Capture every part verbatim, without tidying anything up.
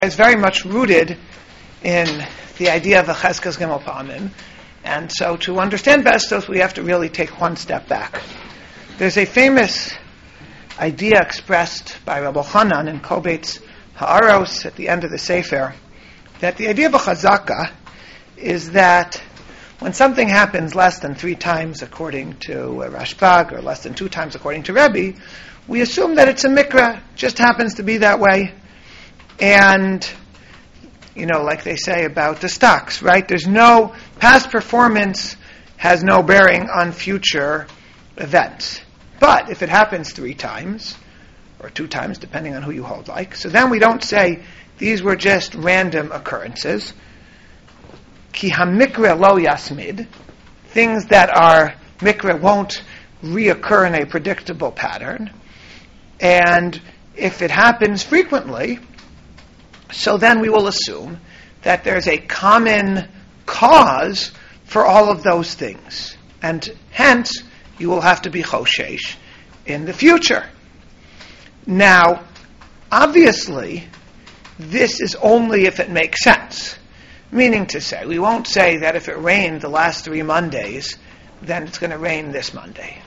is very much rooted in the idea of a Cheskas Gimel Pamim. And so to understand Vestos, we have to really take one step back. There's a famous idea expressed by Rabbi Chanan in Kovetz Ha'aros at the end of the Sefer, that the idea of a Chazaka is that when something happens less than three times according to Rashbag, or less than two times according to Rebbe, we assume that it's a mikra, just happens to be that way. And, you know, like they say about the stocks, right? There's no, past performance has no bearing on future events. But if it happens three times, or two times, depending on who you hold like, so then we don't say these were just random occurrences. Ki ha-mikra lo yasmid, things that are mikra won't reoccur in a predictable pattern. And if it happens frequently, so then we will assume that there's a common cause for all of those things. And hence, you will have to be choshesh in the future. Now, obviously, this is only if it makes sense. Meaning to say, we won't say that if it rained the last three Mondays, then it's going to rain this Monday.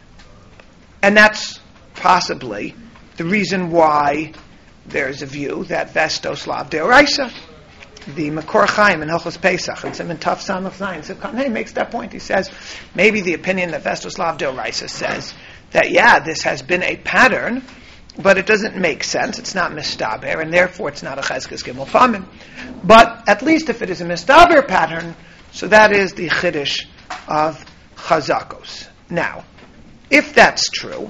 And that's possibly the reason why there's a view that Vestos Lav Deoraisa. The Makor Chaim in Hilchos Pesach and Simon Taf Samach Zayin Sivkan makes that point. He says maybe the opinion that Vestos Lav Deoraisa says that yeah, this has been a pattern, but it doesn't make sense. It's not mistaber, and therefore it's not a Cheskas Gimel Pamim. But at least if it is a mistaber pattern, so that is the Chiddush of Chazakos. Now, if that's true,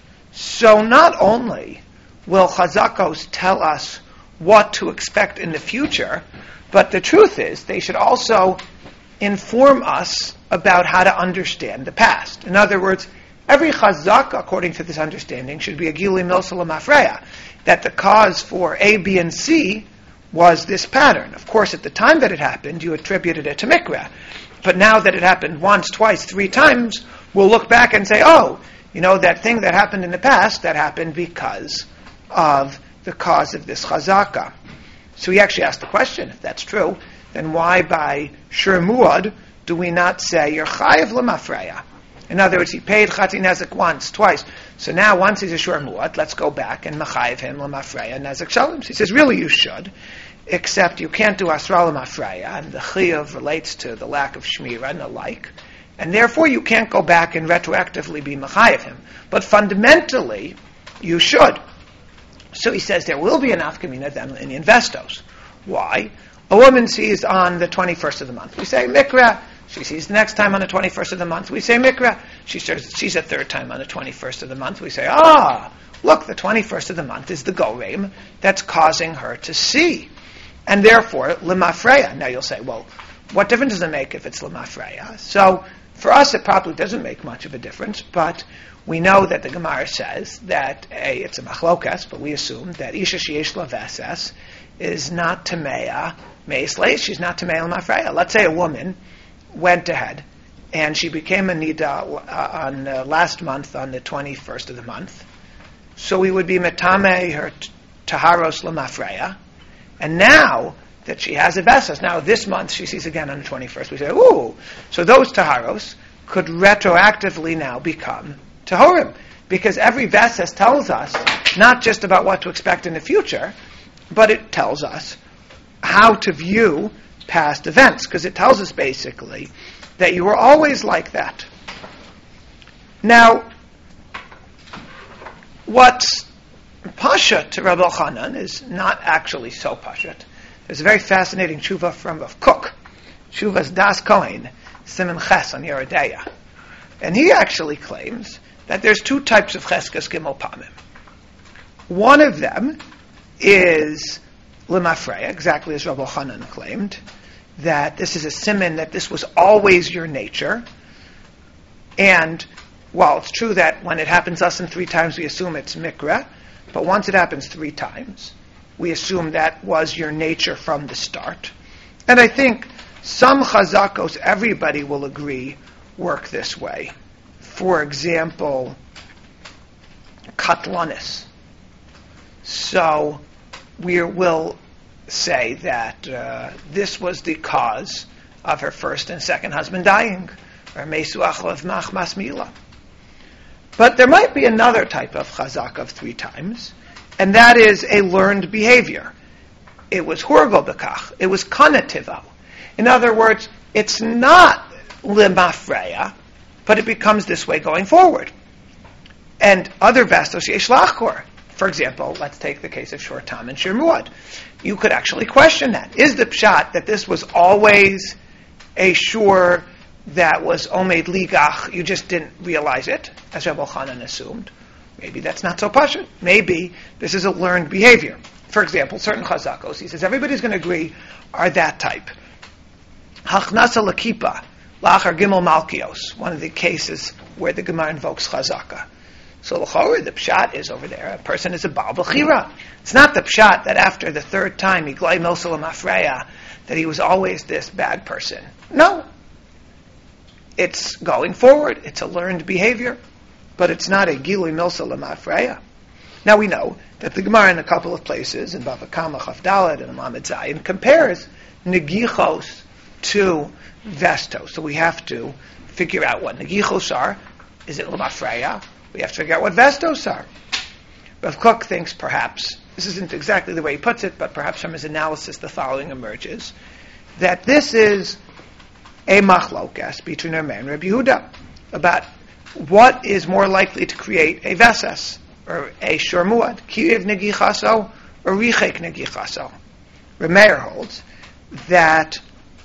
so not only will Chazakos tell us what to expect in the future, but the truth is they should also inform us about how to understand the past. In other words, every Chazaka, according to this understanding, should be a Gili Milsa L'Mafreya, that the cause for A, B, and C was this pattern. Of course, at the time that it happened, you attributed it to Mikra. But now that it happened once, twice, three times, we'll look back and say, oh, you know, that thing that happened in the past, that happened because of the cause of this chazaka. So he actually asked the question, if that's true, then why by Shur Muad do we not say you're chayiv l'mafreya? In other words, he paid Chati Nezek once, twice. So now once he's a Shur Muad, let's go back and machayiv him l'mafreya Nezek Shalom. So he says, really you should, except you can't do Asra l'mafreya, and the Chiyuv relates to the lack of Shmira and the like. And therefore you can't go back and retroactively be machayiv him. But fundamentally, you should. So he says there will be an afkamina then in the investos. Why? A woman sees on the twenty-first of the month. We say mikra. She sees the next time on the twenty-first of the month. We say mikra. She sees a third time on the twenty-first of the month. We say, ah, look, the twenty-first of the month is the goreim that's causing her to see. And therefore, lemafreya. Now you'll say, well, what difference does it make if it's lemafreya? So for us, it probably doesn't make much of a difference, but we know that the Gemara says that a, it's a machlokas, but we assume that isha sheyesh la veses is not tameya meisleis. She's not tameya l'mafreya. Let's say a woman went ahead and she became a nida uh, on uh, last month on the twenty-first of the month. So we would be metame her t- taharos l'mafreya, and now that she has a veses, now this month she sees again on the twenty-first. We say, ooh, so those taharos could retroactively now become tahorim, because every veses tells us not just about what to expect in the future, but it tells us how to view past events, because it tells us basically that you were always like that. Now, what's pasha to Rabbi Chanan is not actually so pasha. There's a very fascinating tshuva from Rav Kook, Tshuva's Das Kohen, Siman Ches on Yerodeya. And he actually claims that there's two types of Cheskas Gimel Pamim. One of them is L'mafreya, exactly as Rabbi Chanan claimed, that this is a siman, that this was always your nature. And while it's true that when it happens less than three times, we assume it's mikra, but once it happens three times, we assume that was your nature from the start. And I think some chazakos, everybody will agree, work this way. For example, katlanis. So we will say that uh, this was the cause of her first and second husband dying, or mesu achlev machmas mila. But there might be another type of chazak of three times, and that is a learned behavior. It was hurgo bekach. It was konativo. In other words, it's not limafreya, but it becomes this way going forward. And other vestos yesh lachkor. For example, let's take the case of shor tam and shir muad. You could actually question that. Is the pshat that this was always a shur that was omed ligach, you just didn't realize it, as Rebbe Chanan assumed? Maybe that's not so pashut. Maybe this is a learned behavior. For example, certain chazakos, he says, everybody's going to agree, are that type. Hachnasa lakipa, lachar gimel malkios, one of the cases where the Gemara invokes chazaka. So l'chorah, the pshat is over there. A person is a baal b'chira. It's not the pshat that after the third time he glay milsel mafreya that he was always this bad person. No, it's going forward. It's a learned behavior, but it's not a gilui milsel mafreya. Now we know that the Gemara in a couple of places in Bava Kama Chaf Daled and Amamid Zayin compares negichos to vestos. So we have to figure out what negichos are. Is it l'mafreya? We have to figure out what vestos are. Rav Kook thinks perhaps, this isn't exactly the way he puts it, but perhaps from his analysis the following emerges, that this is a machlokas between Rameir and Rabbi Yehuda about what is more likely to create a vesas, or a shor muad, kiriv negichaso, or richek negichaso. Rameir holds that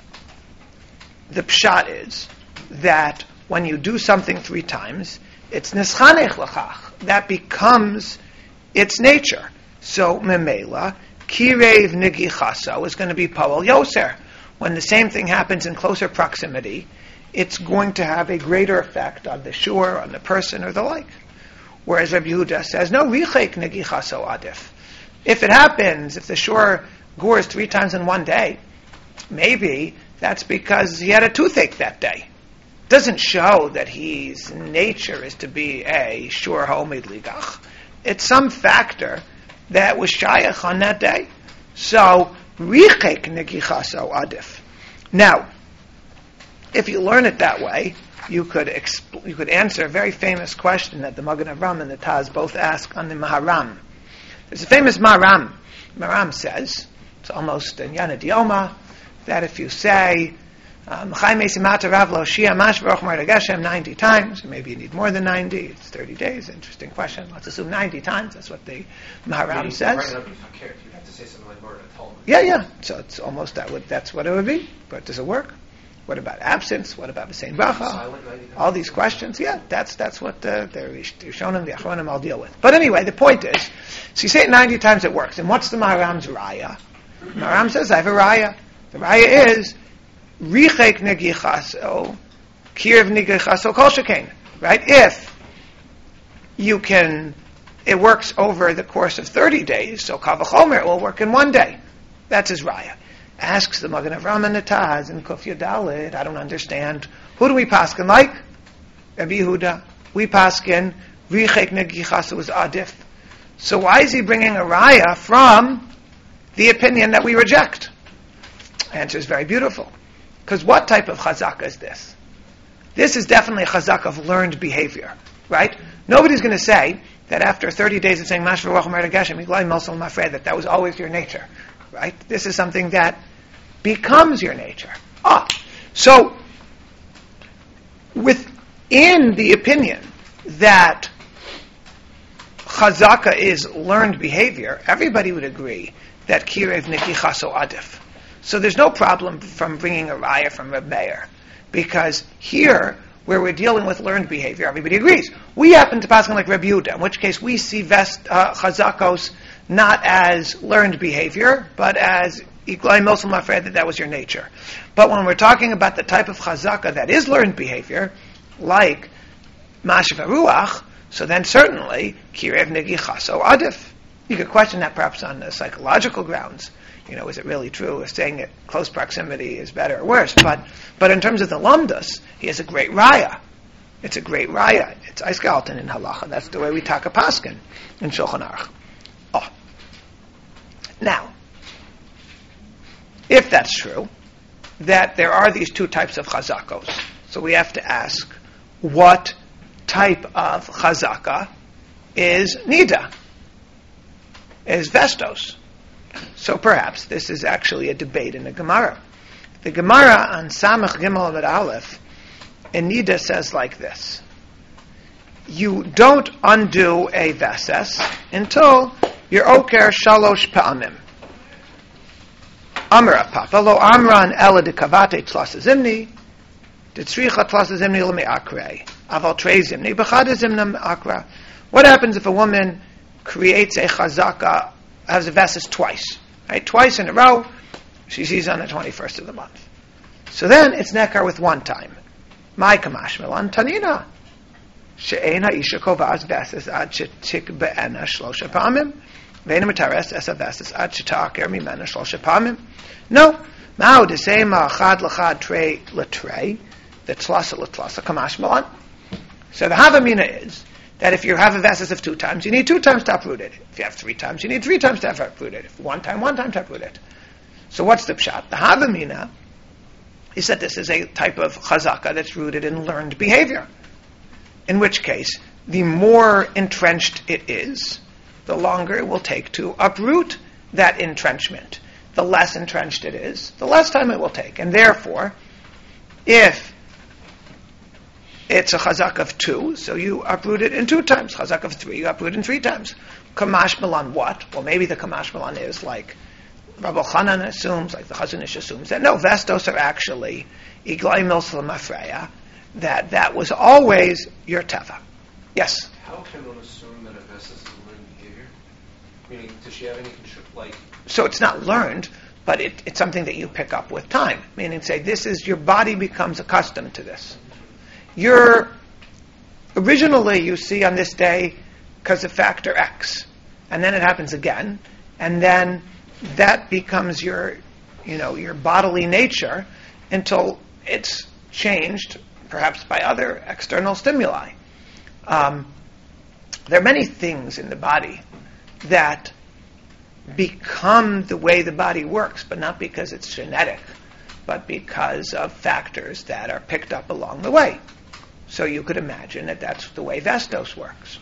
the pshat is that when you do something three times, it's nischanech lachach. That becomes its nature. So memela, kirev negichaso is going to be pawal yoser. When the same thing happens in closer proximity, it's going to have a greater effect on the shur, on the person, or the like. Whereas Rabbi Yehuda says, no, richek negichaso adif. If it happens, if the shur gores three times in one day, maybe that's because he had a toothache that day. Doesn't show that his nature is to be a shur homid ligach. It's some factor that was shayach on that day. So, richek negichaso adif. Now, if you learn it that way, you could exp- you could answer a very famous question that the Magen Avram and the Taz both ask on the Maharam. There's a famous Maharam. Maharam says, it's almost in Yana Dioma, that if you say um, ninety times, or maybe you need more than ninety, it's thirty days, interesting question. Let's assume ninety times, that's what the Maharam yeah, says. Right, you have to say something like more than a Talmud. Yeah, yeah. So it's almost that would that's what it would be. But does it work? What about absence? What about the same bracha? All these questions. Yeah, that's that's what uh, the Rishonim, the Achronim all deal with. But anyway, the point is, so you say it ninety times, it works. And what's the Maharam's raya? Maharam says, I have a raya. The raya is richek negichaso, kirv negichaso kol shekain. Right? If you can, it works over the course of thirty days, so kal v'chomer, it will work in one day. That's his raya. Asks the Magen Avram and the Taz and Kuf Yadalid, I don't understand. Who do we paskin like? Rabbi Yehuda. We paskin richek negichaso is adif. So why is he bringing a raya from the opinion that we reject? Answer is very beautiful. Because what type of chazaka is this? This is definitely a chazaka of learned behavior, right? Nobody's going to say that after thirty days of saying Mashva Racham Geshem, that that was always your nature, right? This is something that becomes your nature. Ah, so within the opinion that chazaka is learned behavior, everybody would agree that kirev negichaso adif. So there's no problem from bringing a raya from Reb Meir, because here, where we're dealing with learned behavior, everybody agrees. We happen to pass on like Reb Yehuda, in which case we see vest uh, chazakos not as learned behavior, but as iglai milsum afraid that that was your nature. But when we're talking about the type of chazaka that is learned behavior, like mashav ruach, so then certainly kirev negichaso adif. You could question that perhaps on uh, psychological grounds. You know, is it really true? Is saying that close proximity is better or worse? But but in terms of the lamdas, he has a great raya. It's a great raya. It's eisgalten in halacha. That's the way we taka paskin in Shulchan Aruch. Oh. Now, if that's true, that there are these two types of chazakos. So we have to ask, what type of chazaka is nida, is vestos? So perhaps this is actually a debate in the Gemara. The Gemara on Samach Gimel Amud Aleph in nida says like this: you don't undo a veses until you're oker shalosh pa'amim. Amra papa lo amran ela de kavate tlasa zimni de tzricha tlasa zimni leme akre aval trei zimni b'chada zimna akra. What happens if a woman creates a chazaka, has a veses twice, right? Twice in a row, she sees on the twenty-first of the month. So then it's nekar with one time. My kamash melan tanina she'ein ha'isha kovaz veses ad shetik be'ena shlosha pa'amim. No, Mao the same chad lachad trey latrey, the tlasa latlasa kamash malan. So the havamina is that if you have a veses of two times, you need two times to uproot it. If you have three times, you need three times to uproot it. If one time, one time to uproot it. So what's the pshat? The havamina is that this is a type of chazaka that's rooted in learned behavior. In which case, the more entrenched it is, the longer it will take to uproot that entrenchment. The less entrenched it is, the less time it will take. And therefore, if it's a chazak of two, so you uproot it in two times. Chazak of three, you uproot it in three times. Kamash Milan what? Well, maybe the Kamash Milan is like Rabbi Chanan assumes, like the Chazon Ish assumes, that no, vestos are actually iglai milsel mafreya, that that was always your teva. Yes? How can one assume that a veses is learned behavior? Meaning, does she have any control, like... So it's not learned, but it, it's something that you pick up with time. Meaning, say, this is, your body becomes accustomed to this. You're, originally you see on this day because of factor X, and then it happens again, and then that becomes your, you know, your bodily nature until it's changed, perhaps by other external stimuli. Um, there are many things in the body that become the way the body works, but not because it's genetic, but because of factors that are picked up along the way. So you could imagine that that's the way vestos works.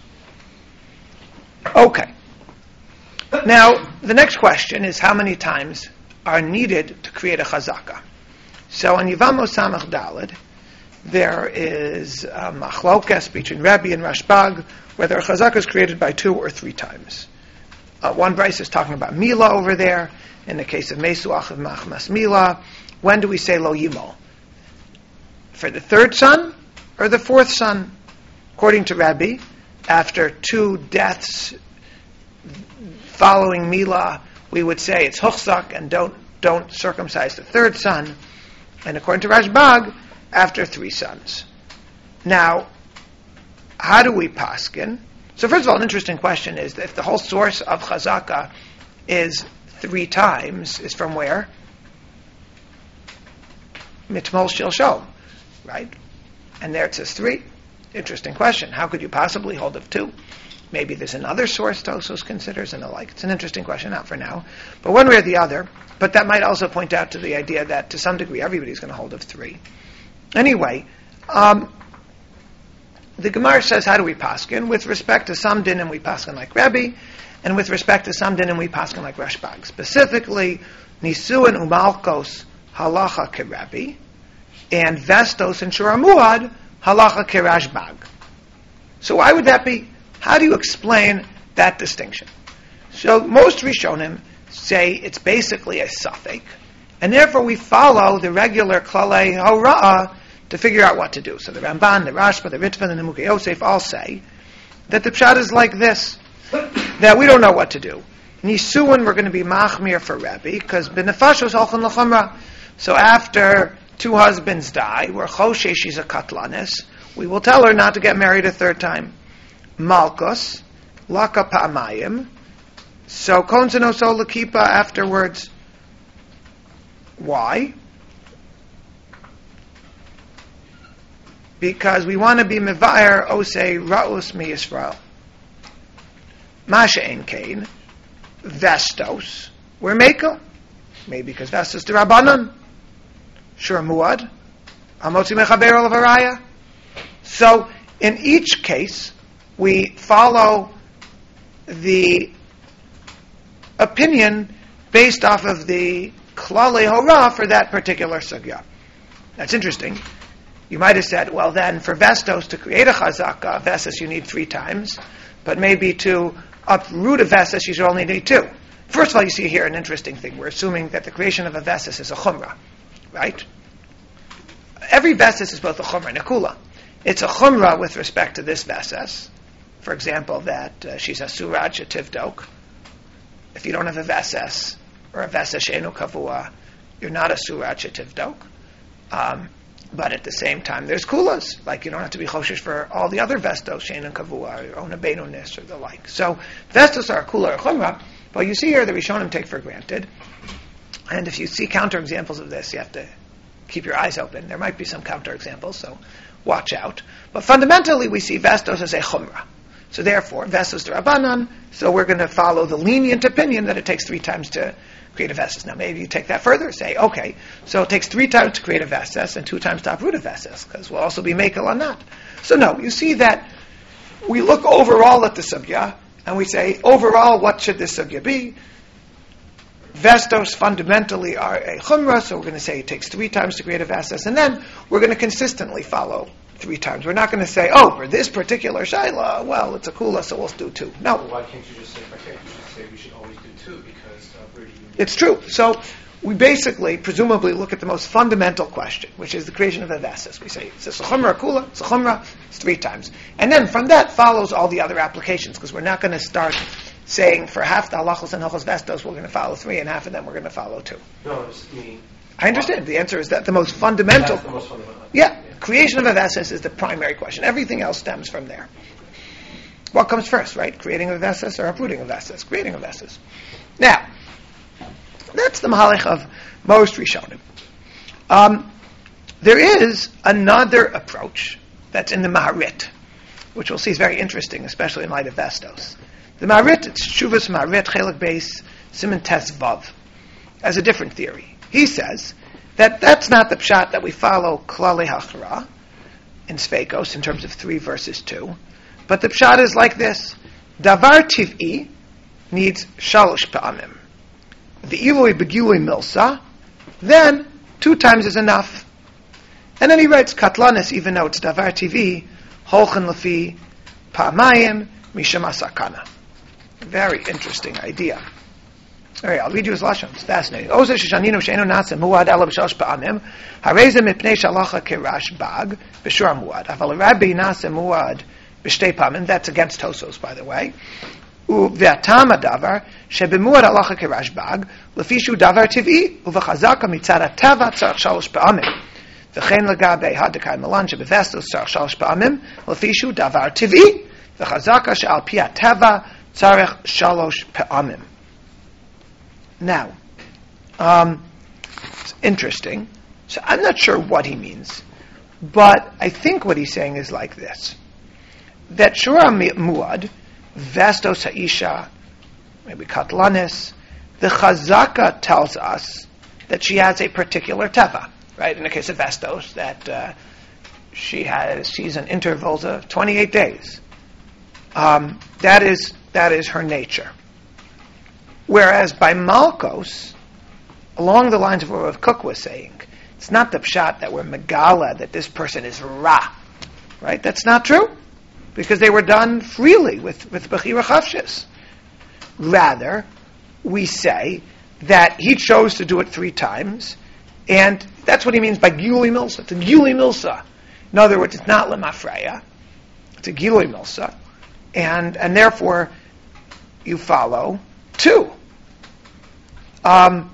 Okay. Now, the next question is how many times are needed to create a chazaka? So in Yevamos Samach Daled, there is a machlokas between Rabbi and Rashbag, whether a chazaka is created by two or three times. Uh, one Bryce is talking about Mila over there. In the case of Mesuach of Machmas Mila, when do we say Lo Yimol? For the third son or the fourth son? According to Rabbi, after two deaths following Mila, we would say it's Huchzak and don't don't circumcise the third son. And according to Rashbag, after three sons. Now, how do we paskin? So first of all, an interesting question is that if the whole source of chazaka is three times, is from where? Mitmol shil shol, right? And there it says three. Interesting question. How could you possibly hold of two? Maybe there's another source Tosos considers and the like. It's an interesting question, not for now. But one way or the other, but that might also point out to the idea that to some degree everybody's going to hold of three. Anyway, um, the Gemara says, how do we paskin? With respect to some dinim, we paskin like Rabbi, and with respect to some dinim, we paskin like Rashbag. Specifically, Nisuin umalkos halacha ke Rabbi, and vestos and shuramuad halacha ke Rashbag. So why would that be? How do you explain that distinction? So most Rishonim say it's basically a suffix, and therefore we follow the regular klalei hora'ah to figure out what to do. So the Ramban, the Rashba, the Ritva, and the Nimukei Yosef all say that the pshat is like this, that we don't know what to do. Nisuin, we're going to be machmir for Rebbe, because benefashos halchan l'chamra. So after two husbands die, we're choshesh, she's a katlanis, we will tell her not to get married a third time. Malkos, laka pa'amayim, so konzenoso lakipa afterwards. Why? Because we want to be mevayer osei ra'us mi Yisrael. Masha ein kain, vestos, we're meko. Maybe because Vestos D'Rabbanan. Sure, Muad. Amotzi Mechaber Olav Haraya. So, in each case, we follow the opinion based off of the Klalei Hora for that particular sugya. That's interesting. You might have said, well then, for Vestos to create a chazaka, Vestos you need three times, but maybe to uproot a Vestos you should only need two. First of all, you see here an interesting thing. We're assuming that the creation of a Vestos is a chumrah, right? Every Vestos is both a chumrah and a kula. It's a chumrah with respect to this Vestos. For example, that uh, she's a surad shetivdok. If you don't have a Vestos, or a Vestos she'enu kavua, you're not a surad shetivdok. Um, but at the same time, there's kulas. Like, you don't have to be choshesh for all the other Vestos, she'enu kavua, or ona benonis, or the like. So, Vestos are a kula or chumrah. But you see here the Rishonim take for granted. And if you see counterexamples of this, you have to keep your eyes open. There might be some counterexamples, so watch out. But fundamentally, we see Vestos as a chumrah. So therefore, Vestos D'Rabbanan, so we're going to follow the lenient opinion that it takes three times to create a Vestos. Now maybe you take that further, say, okay, so it takes three times to create a Vestos and two times to uproot a Vestos, because we'll also be makel on that. So no, you see that we look overall at the sugya, and we say, overall, what should this sugya be? Vestos fundamentally are a chumrah, so we're going to say it takes three times to create a Vestos, and then we're going to consistently follow three times. We're not going to say, oh, for this particular shaila, well, it's a kula, so we'll do two. No. Well, why can't you just say, why can't you just say we should always do two, because uh, we're it's true. So we basically, presumably, look at the most fundamental question, which is the creation of a Vestos. We say, it's a chumrah, a kula, it's a chumrah, it's three times. And then from that follows all the other applications, because we're not going to start saying for half the halachos and halachos Vestos, we're going to follow three, and half of them we're going to follow two. No, it's me. I understand. The answer is that the most fundamental... That's the most fundamental. Yeah. Creation of a Vestos is the primary question. Everything else stems from there. What comes first, right? Creating a Vestos or uprooting a Vestos? Creating a Vestos. Now, that's the mahalech of most Rishonim. Um, there is another approach that's in the Maharit, which we'll see is very interesting, especially in light of Vestos. The Maharit, it's Shuvas Maharit, Chelik Beis, Siman Tes Vav, has a different theory. He says that that's not the pshat that we follow Klalei Hachra in Sveikos in terms of three verses two, but the pshat is like this: Davar Tiv'i needs shalosh pa'amim. The Iloi Begiloi Milsa, then two times is enough. And then he writes Katlanis, even though it's Davar Tiv'i, Holchen Lefi Pa'amayim Misham Asakana. Very interesting idea. All right, I'll read you his lashon. It's fascinating. Oze sheshaninu she'enu nasa muad ela b'shalosh pa'amim hareze mipnei shalacha kerash bag b'shur muad aval rabbi nasa muad b'shtei pa'amim. That's against Tosos, by the way. U'v'atam adavar shebemuad halacha kerash bag lefishu davar tiv'i uv'chazaka mitzad hatava tzarich shalosh pa'amim v'chein legabe hadakai malan shebevestos tzarich shalosh pa'amim lefishu davar tiv'i v'chazaka she'al pi hatava tzarich shalosh pa'amim. Now, um, it's interesting. So I'm not sure what he means, but I think what he's saying is like this: that Shura Muad, Vestos Ha'isha, maybe Katlanis, the Chazaka tells us that she has a particular teva, right? In the case of Vestos, that uh, she has she's in intervals of twenty-eight days. Um, that is that is her nature. Whereas by Malkos, along the lines of what Rav Kook was saying, it's not the pshat that we're megala, that this person is ra. Right? That's not true. Because they were done freely with, with Bechira Chavshis. Rather, we say that he chose to do it three times, and that's what he means by Gilui Milsa. It's a Gilui Milsa. In other words, it's not Lemafreya. It's a Gilui Milsa. And, and therefore, you follow two. Um,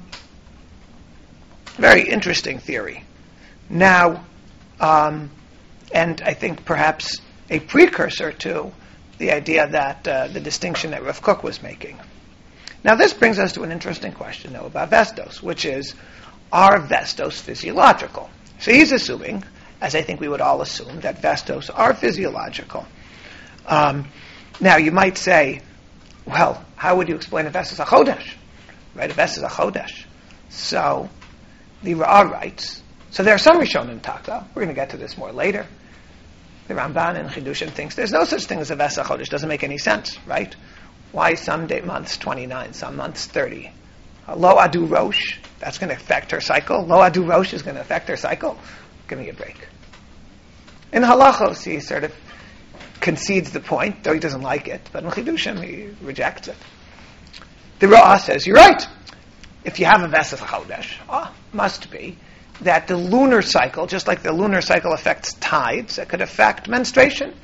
very interesting theory. Now, um, and I think perhaps a precursor to the idea that uh, the distinction that Rav Kook was making. Now, this brings us to an interesting question, though, about Vestos, which is, are Vestos physiological? So he's assuming, as I think we would all assume, that Vestos are physiological. Um, now, you might say, well, how would you explain a Vestos HaChodesh? Right, a Vestos HaChodesh. So the Ra'ah writes, so there are some Rishonim Taka, we're going to get to this more later. The Ramban and Chidushin thinks there's no such thing as a Vesach Chodesh. Doesn't make any sense, right? Why some day months twenty-nine, some months thirty? Uh, Lo Adu Rosh, that's going to affect her cycle. Lo Adu Rosh is going to affect her cycle. Give me a break. In Halachos, he sort of concedes the point, though he doesn't like it. But in Chidushim, he rejects it. The Ra'ah says, you're right. If you have a Vesach Chodesh, ah, must be that the lunar cycle, just like the lunar cycle affects tides, it could affect menstruation.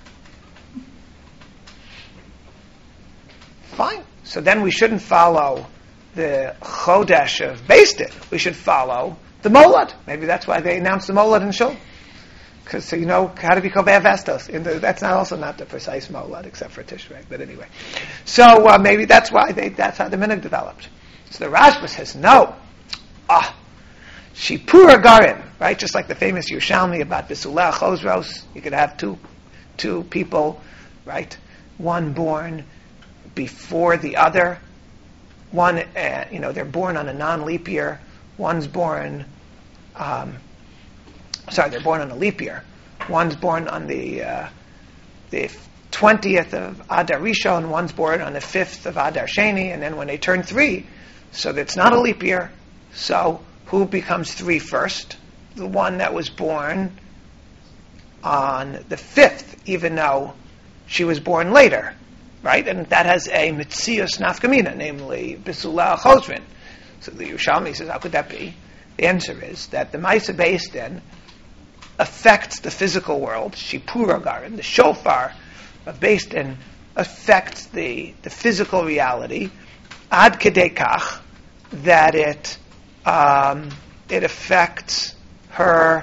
Fine. So then we shouldn't follow the Chodesh of Beis Din. We should follow the Molad. Maybe that's why they announced the Molad in Shul. Because so you know how to be Kovei Vestos. That's not also not the precise Molad, except for Tishrei. But anyway. So uh, maybe that's why they, that's how the minhag developed. So the Rashba says, no. Ah. Shipura Garim, right? Just like the famous Yerushalmi about Bisulah Chosros. You could have two two people, right? One born before the other. One, uh, you know, they're born on a non-leap year. One's born, um, sorry, they're born on a leap year. One's born on the uh, the twentieth of Adar Rishon. One's born on the fifth of Adar Sheni. And then when they turn three, so that's not a leap year. So who becomes three first? The one that was born on the fifth, even though she was born later, right? And that has a mitzius nafkamina, namely Bisulah Chosrin. So the Yerushalmi says, how could that be? The answer is that the Maisa Beis Din affects the physical world. Shipura Garim, the shofar of Beis Din, affects the, the physical reality, ad kedei kach, that it um, it affects her.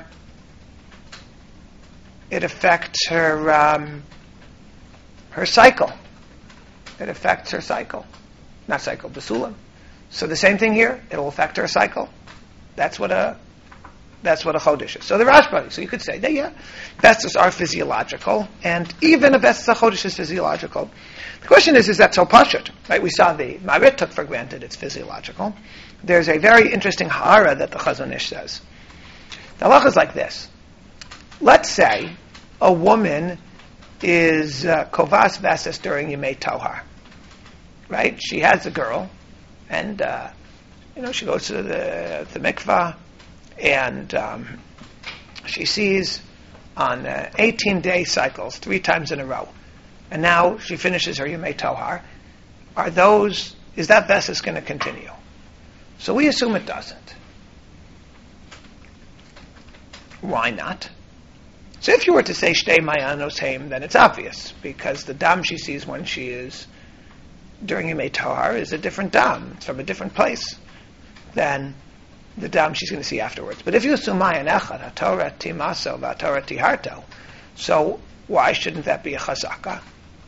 It affects her um, her cycle. It affects her cycle, not cycle, Basulam. So the same thing here. It will affect her cycle. That's what a that's what a chodesh is. So the Rashba. So you could say that yeah, vestas are physiological, and even a vestas chodesh is physiological. The question is, is that so pashut? Right? We saw the Marit took for granted it's physiological. There's a very interesting hara that the Chazon Ish says. The halacha is like this. Let's say a woman is uh, kovas vestas during Yemei Tohar. Right? She has a girl, and uh, you know she goes to the the mikvah, and um, she sees on uh, eighteen-day cycles three times in a row, and now she finishes her Yemei Tohar. Are those? Is that vestas going to continue? So we assume it doesn't. Why not? So if you were to say Shtei Mayanos Haim, then it's obvious, because the dam she sees when she is during Yemei Tohar is a different dam. It's from a different place than the dam she's going to see afterwards. But if you assume Mayan Echad, HaTorah Timaso, HaTorah Tiharto, so why shouldn't that be a chazaka?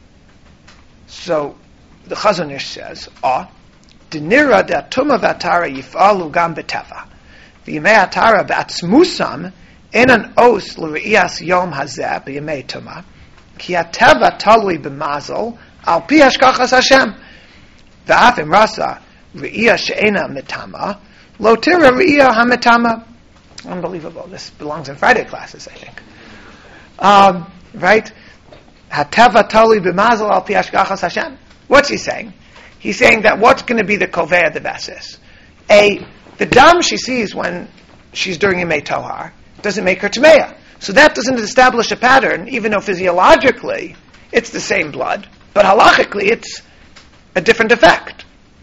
So the Chazon Ish says, ah, Dinira da Tuma Vatara Yifalu Gam Beteva. V'yimei Atara B'atzmusam Enan Os L'Re'iyas Yom Hazeh B'yimei Tuma Ki Ateva Talui B'mazel Al Pi Hashkachas Hashem V'af Imrasa Re'iyah She'ena Mitama Lo Tira Re'iyah HaMitama. Unbelievable. This belongs in Friday classes, I think. Um, right? Hateva Talui B'mazel Al Pi Hashkachas Hashem. What's he saying? He's saying that what's going to be the kovei of the vestas? A, the dam she sees when she's during Yemei Tohar doesn't make her Tameya. So that doesn't establish a pattern, even though physiologically it's the same blood, but halachically it's a different effect.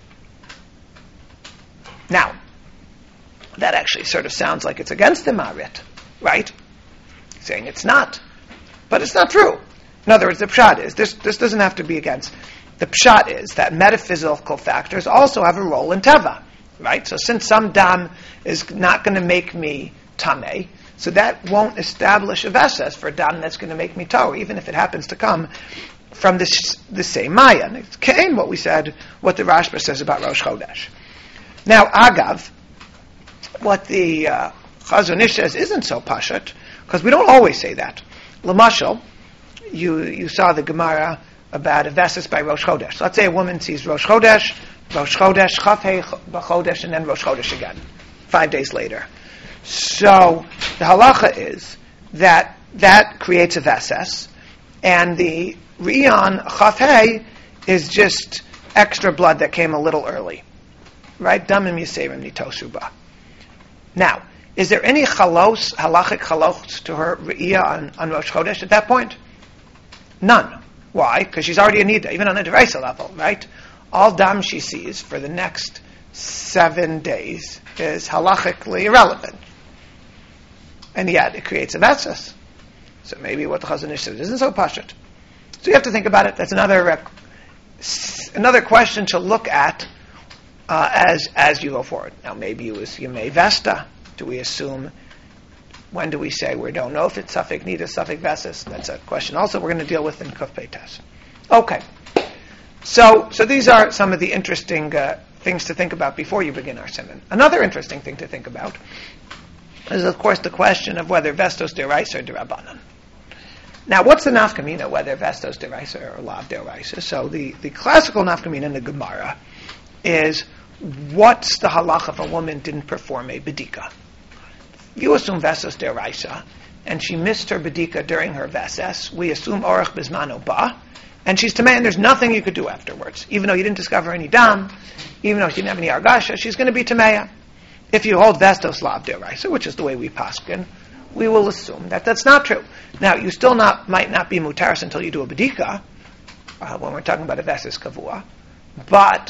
Now, that actually sort of sounds like it's against the Marit, right? Saying it's not. But it's not true. In other words, the pshat is, this, this doesn't have to be against. The pshat is that metaphysical factors also have a role in teva, right? So since some dam is not going to make me tameh, so that won't establish a vesas for a dam that's going to make me toh, even if it happens to come from this the same maya. And it's came what we said, what the Rashba says about Rosh Chodesh. Now, agav, what the uh, Chazon Ish says isn't so pashut, because we don't always say that. L'mashal, you you saw the Gemara about a Veses by Rosh Chodesh. Let's say a woman sees Rosh Chodesh, Rosh Chodesh, Chaf Hei B'Chodesh, and then Rosh Chodesh again, five days later. So the halacha is that that creates a Veses, and the Riyan Chaf Hei is just extra blood that came a little early. Right? Damim Yiseirim Nitoshu Ba. Now, is there any chalos, halachic chalos to her Re'iyah on, on Rosh Chodesh at that point? None. Why? Because she's already a Nida, even on a Deraisa level, right? All dam she sees for the next seven days is halachically irrelevant. And yet, it creates a Veses. So maybe what the Chazon Ish says isn't so pashut. So you have to think about it. That's another uh, another question to look at uh, as as you go forward. Now, maybe you was Yemei Vesta. Do we assume, when do we say we don't know if it's Safek Nida, Safek Veses? That's a question also we're going to deal with in Kuf Peitas. Okay. So so these are some of the interesting uh, things to think about before you begin our siman. Another interesting thing to think about is, of course, the question of whether Vestos Deraisa or Derabanan. Now, what's the nafkamina, whether Vestos Deraisa or Lav Deraisa? So the, the classical nafkamina in the Gemara is, what's the halach if a woman didn't perform a bedika? You assume Vestos Deraisa, and she missed her bedika during her Veses. We assume Orach Bismano Ba, and she's tamei, and there's nothing you could do afterwards. Even though you didn't discover any dam, even though she didn't have any argasha, she's going to be tamei. If you hold Vestos Lav Deraisa, which is the way we paskin, we will assume that that's not true. Now, you still not might not be mutaris until you do a bedika, uh, when we're talking about a Veses Kavua, but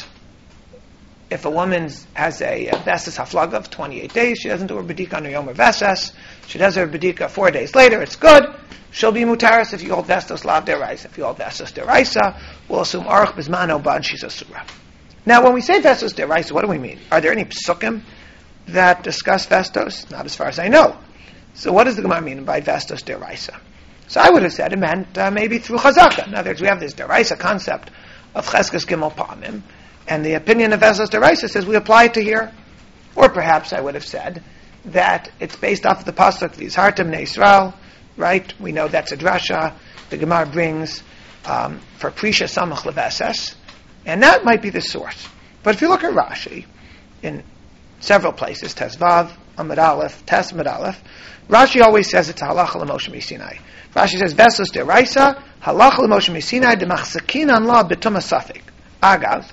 if a woman has a, a Veses Haflag of twenty-eight days, she doesn't do her bedika on her Yom Veses, she does her bedika four days later, it's good, she'll be mutaris if you hold Vestos Lav Deraisa. If you hold Vestos Deraisa, we'll assume Aruch Bismano Ba, and she's a surah. Now, when we say Vestos Deraisa, what do we mean? Are there any psukim that discuss Vestos? Not as far as I know. So what does the Gemara mean by Vestos Deraisa? So I would have said it meant uh, maybe through Chazaka. In other words, we have this Deraisa concept of Cheskes Gimel Pamim, and the opinion of Vestos Deraisa says we apply it to here. Or perhaps I would have said that it's based off of the pasuk Vizhartem Ne Yisrael, right? We know that's a drasha. The Gemara brings um, for Prisha Samach Leveses, and that might be the source. But if you look at Rashi, in several places, Tezvav, Amud Aleph, Tes Amud Aleph, Rashi always says it's halacha l'Moshe Misinai. Rashi says, Vestos Deraisa, halacha l'Moshe Misinai, demachzakin an la b'tuma safek. Agav,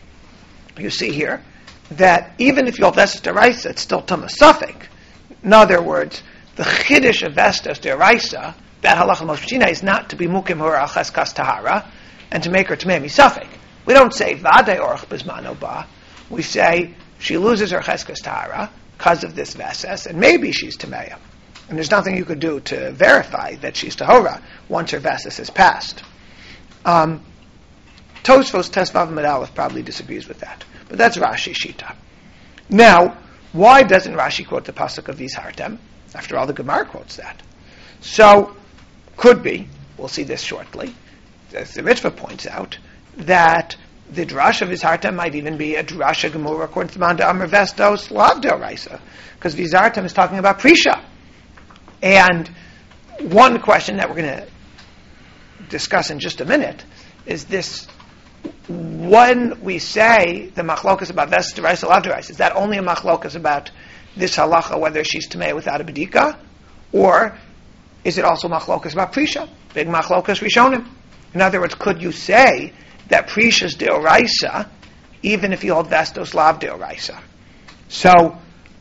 you see here, that even if you hold Vestos Deraisa, it's still tuma safek. In other words, the chiddush of Vestos Deraisa, that halacha l'Moshe Misinai, is not to be mukim hura al cheskas tahara, and to make her tamei misafek. We don't say, v'adei orach bizmano ba. We say, she loses her cheskas tahara because of this Veses, and maybe she's tameya. And there's nothing you could do to verify that she's tahora once her Veses has passed. Um, Tosfos Tesvav Amud Aleph probably disagrees with that, but that's Rashi Shita. Now, why doesn't Rashi quote the pasuk of Vizhartem? After all, the Gemara quotes that. So, could be, we'll see this shortly, as the Ritva points out, that the drasha of Vizhartem might even be a drasha gemura according to Manda Amar Vestos Lav Deraisa, because Vizhartem is talking about Prisha. And one question that we're going to discuss in just a minute is this: when we say the machlokas about Vestos Deraisa, Lav Deraisa, is that only a machlokas about this halacha, whether she's tamei without a bedika, or is it also machlokas about Prisha? Big machlokas rishonim. In other words, could you say that Prisha is deoraisa, even if you hold Vestos Lav Deoraisa? So,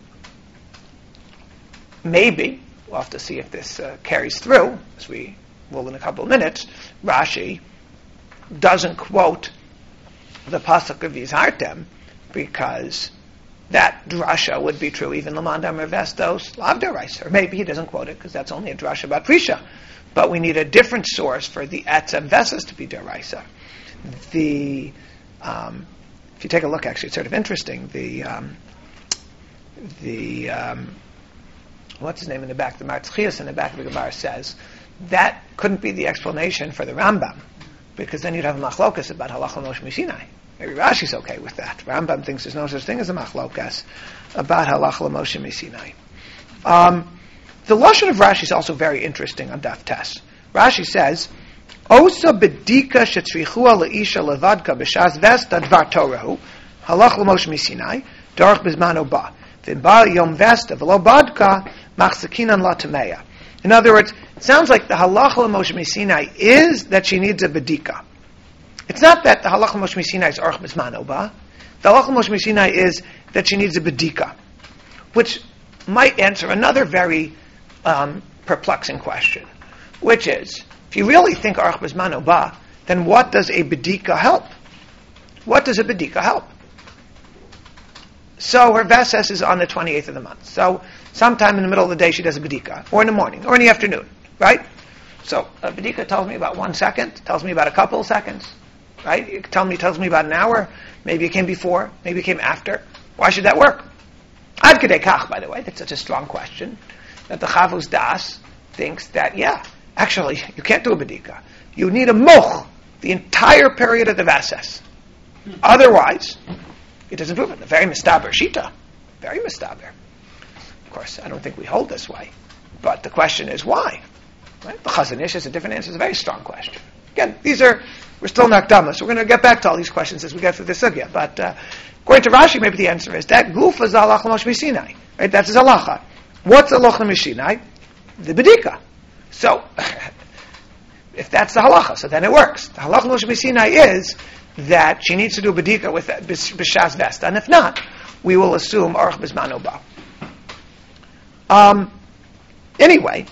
maybe, we'll have to see if this uh, carries through, as we will in a couple of minutes, Rashi doesn't quote the pasuk of Vizhartem, because that drasha would be true even Lamanda Amar Vestos Lav Deoraisa. Or maybe he doesn't quote it, because that's only a drasha about Prisha. But we need a different source for the Etzem Veses to be Deoraisa. The um, if you take a look, actually, it's sort of interesting. The um, the um, what's his name in the back? The Marzchias in the back of the Gemara says that couldn't be the explanation for the Rambam, because then you'd have a machlokas about halacha Moshe Misinai. Maybe Rashi's okay with that. Rambam thinks there's no such thing as a machlokas about halacha Moshe Misinai. Um, the lashon of Rashi is also very interesting on Daf Tes. Rashi says, Osa bedika shetzrichua leisha levadka b'shas vesta dvar torahu halach l'Moshe misinai darach bizmano ba v'imba yom vesta v'lo badka machzakinan la tameya. In other words, it sounds like the halach l'Moshe misinai is that she needs a bedika. It's not that the halach l'Moshe misinai is darach bizmano ba. The halach l'Moshe misinai is that she needs a bedika, which might answer another very um, perplexing question, which is, if you really think Arach Bizmano Ba, then what does a bedika help? What does a bedika help? So her Veses is on the twenty-eighth of the month. So sometime in the middle of the day she does a bedika, or in the morning, or in the afternoon, right? So a bedika tells me about one second, tells me about a couple of seconds, right? It tell me, tells me about an hour, maybe it came before, maybe it came after. Why should that work? Ad kedei kach, by the way, that's such a strong question, that the Chavos Das thinks that, yeah, actually, you can't do a bedika. You need a moch the entire period of the Vases. Otherwise, it doesn't prove it. A very mistaber shita. Very mistaber. Of course, I don't think we hold this way. But the question is why? Right? The Chazon Ish is a different answer. It's a very strong question. Again, these are, we're still in Akdama, so we're going to get back to all these questions as we get through the sugya. But uh, according to Rashi, maybe the answer is that Gufa is halacha l'Moshe misinai. Right? That's his halacha. What's halacha l'Mishinai? The bedika. So, if that's the halacha, so then it works. The halacha l'Moshe misinai is that she needs to do bedika with b'shas vesta, and if not, we will assume arach bizmano ba. Um, anyway,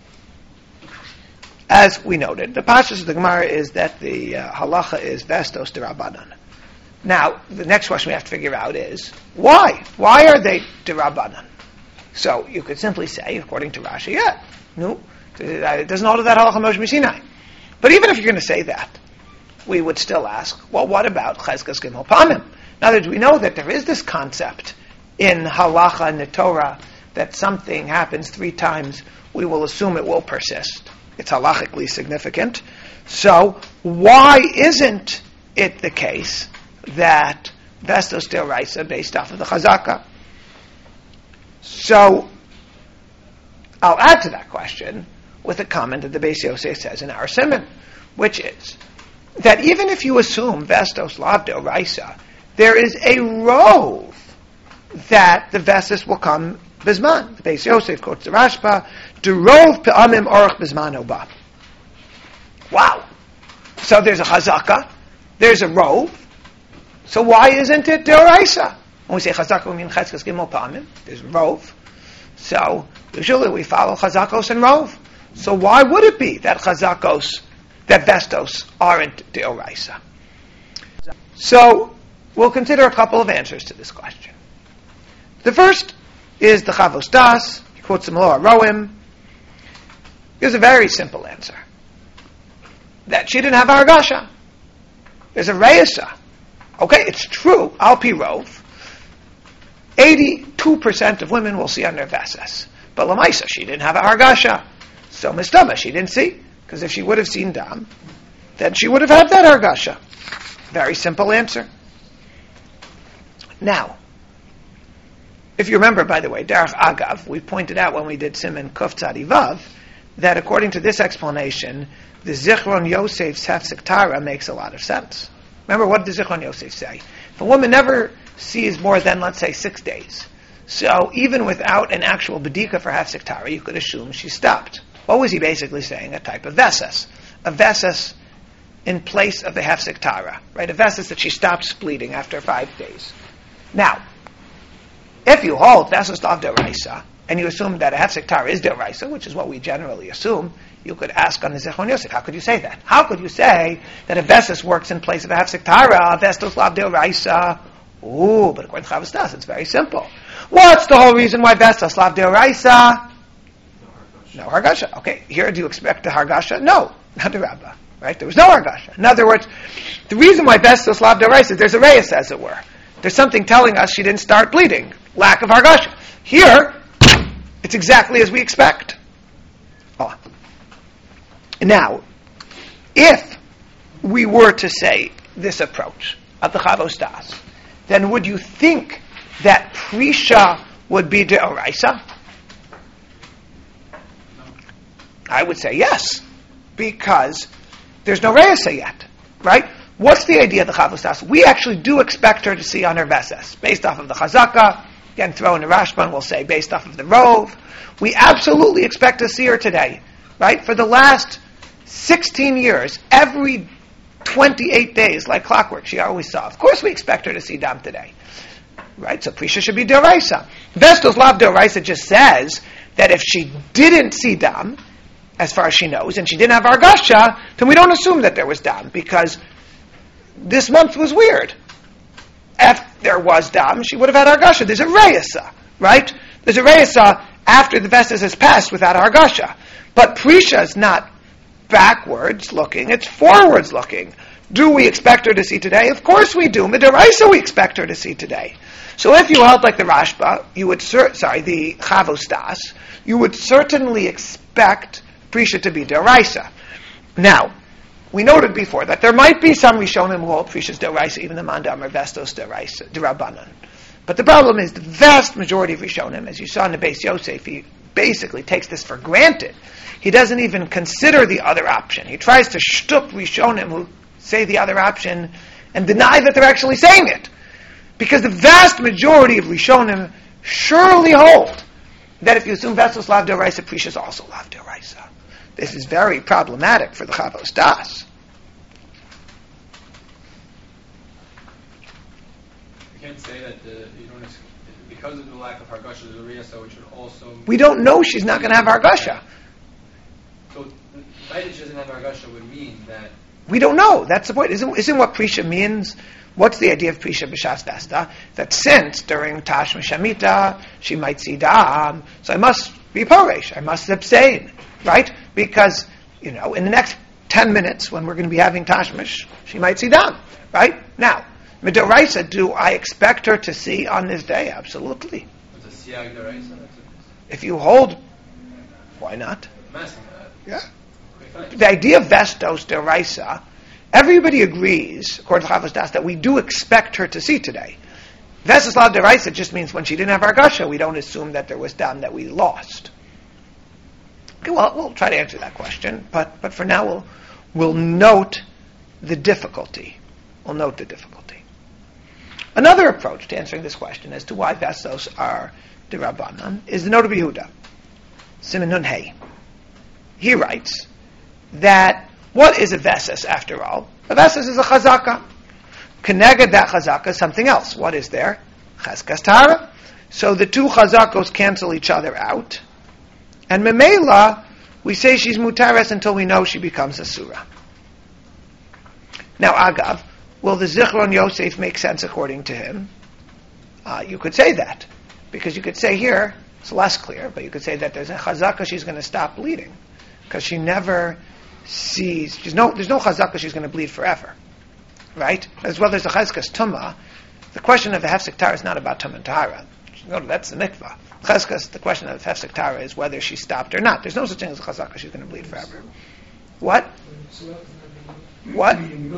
as we noted, the pashtus of the Gemara is that the uh, halacha is vestos derabanan. Now, the next question we have to figure out is, why? Why are they derabanan? So, you could simply say, according to Rashi, yeah, no, it doesn't hold that halacha Moshe Misinai. But even if you're going to say that, we would still ask, well, what about Cheskas Gimel Pamim? In other words, we know that there is this concept in halacha and the Torah that something happens three times, we will assume it will persist. It's halachically significant. So, why isn't it the case that Vestos Deoraisa based off of the Chazaka? So, I'll add to that question with a comment that the Beis Yosef says in our Simon, which is that even if you assume Vestos Lav Deoraisa, there is a rove that the Vestos will come Bizman. The Beis Yosef quotes the Rashba, Derov Pe'amim Orach Bizman Oba. Wow. So there's a Chazaka, there's a rove, so why isn't it Deoraisa? When we say Chazaka, we mean Cheskas Gimel Pe'amim. There's rove. So usually we follow Chazakos and rove. So why would it be that Chazakos, that Vestos aren't Deoraisa? So we'll consider a couple of answers to this question. The first is the Chavos Das. He quotes the Malor Roim. Here's a very simple answer. That she didn't have Hargasha. There's a Reisa. Okay, it's true, Al Pi Rov. eighty-two percent of women will see on their Veses. But Lamaisa, she didn't have a Hargasha. So Mistama, she didn't see. Because if she would have seen Dam, then she would have had that Hargasha. Very simple answer. Now, if you remember, by the way, Derech Agav, we pointed out when we did Siman Kuf Tzadi Vav, that according to this explanation, the Zichron Yosef's Hefsek Tara makes a lot of sense. Remember, what did the Zichron Yosef say? If a woman never sees more than, let's say, six days, so even without an actual Bedika for Hefsek Tara, you could assume she stopped. What was he basically saying? A type of Veses. A Veses in place of the Hefsek Tara, right? A Veses that she stops bleeding after five days. Now, if you hold Veses Lav Deoraisa, and you assume that a Hefsek Tara is Deoraisa, which is what we generally assume, you could ask on the Zichron Yosef, how could you say that? How could you say that a Veses works in place of a Hefsek Tara, Vestos Lav Deoraisa? Ooh, but according to Chavos Das, it's very simple. What's the whole reason why Vestos Lav Deoraisa? No Hargasha. Okay, here do you expect the Hargasha? No, not the Rabbah. Right? There was no Hargasha. In other words, the reason why Vestos Lav Deoraisa is there's a Reis, as it were. There's something telling us she didn't start bleeding. Lack of Hargasha. Here, it's exactly as we expect. Oh. Now, if we were to say this approach of the Chavos Das, then would you think that Prisha would be Deoraisa? I would say yes, because there's no reisa yet, right? What's the idea of the chavos das? We actually do expect her to see on her veses, based off of the chazaka. Again, throw in the Rashban, we'll say, based off of the rove. We absolutely expect to see her today, right? For the last sixteen years, every twenty-eight days, like clockwork, she always saw. Of course we expect her to see dam today, right? So Prisha should be deraisa. Vestos lav deraisa just says that if she didn't see dam, as far as she knows, and she didn't have argasha, then we don't assume that there was dam, because this month was weird. If there was dam, she would have had argasha. There's a reisa, right? There's a reisa after the vestas has passed without argasha. But Prisha is not backwards looking, it's forwards looking. Do we expect her to see today? Of course we do. Midaraisa we expect her to see today. So if you held like the Rashba, you would, cer- sorry, the Chavos Das, you would certainly expect Prisha to be deraisa. Now, we noted before that there might be some Rishonim who hold Prisha's deraisa, even the Mandam or Vestos deraisa, derabanan. But the problem is the vast majority of Rishonim, as you saw in the Beis Yosef, he basically takes this for granted. He doesn't even consider the other option. He tries to shtuk Rishonim who say the other option and deny that they're actually saying it. Because the vast majority of Rishonim surely hold that if you assume Vestos lav deraisa, Prisha is also lav deraisa. This is very problematic for the Chavos Das. You can't say that the, you don't, because of the lack of Hargasha, there's a Riyasa, which would also... We don't know she's not going to have Hargasha. So, the fact that she doesn't have Hargasha would mean that... We don't know. That's the point. Isn't, isn't what Prisha means? What's the idea of Prisha B'Shas Vesta? That since during Tashma Shamita she might see Dam, so I must be Poresh. I must abstain. Right? Because, you know, in the next ten minutes when we're going to be having Tashmish, she might see Dam. Right? Now, Midoraisa, do I expect her to see on this day? Absolutely. It's a Siyag Doraisa. If you hold, why not? Yeah. Okay, the idea of Vestos Doraisa, everybody agrees, according to Chavos Das, that we do expect her to see today. Vestos Lav Doraisa just means when she didn't have Argasha, we don't assume that there was Dam that we lost. Okay, well, we'll try to answer that question, but but for now we'll we'll note the difficulty. We'll note the difficulty. Another approach to answering this question as to why Vestos are D'Rabbanan is the note of Yehuda, Siman Nun Hey. He writes that what is a Veses after all? A Veses is a Chazaka. Keneged that Chazaka is something else. What is there? Cheskas Tara. So the two Chazakos cancel each other out. And Memela, we say she's Mutares until we know she becomes a Surah. Now, Agav, will the Zichron Yosef make sense according to him? Uh, you could say that. Because you could say here, it's less clear, but you could say that there's a Chazaka she's going to stop bleeding. Because she never sees, she's no, there's no Chazaka she's going to bleed forever. Right? As well as the Cheskas Tumah, the question of the Hefsek Tara is not about Tumah and Tahara. No, that's the mikvah. Cheskas, the question of Hefsek Tara is whether she stopped or not. There's no such thing as a Chazaka she's going to bleed forever. What? What?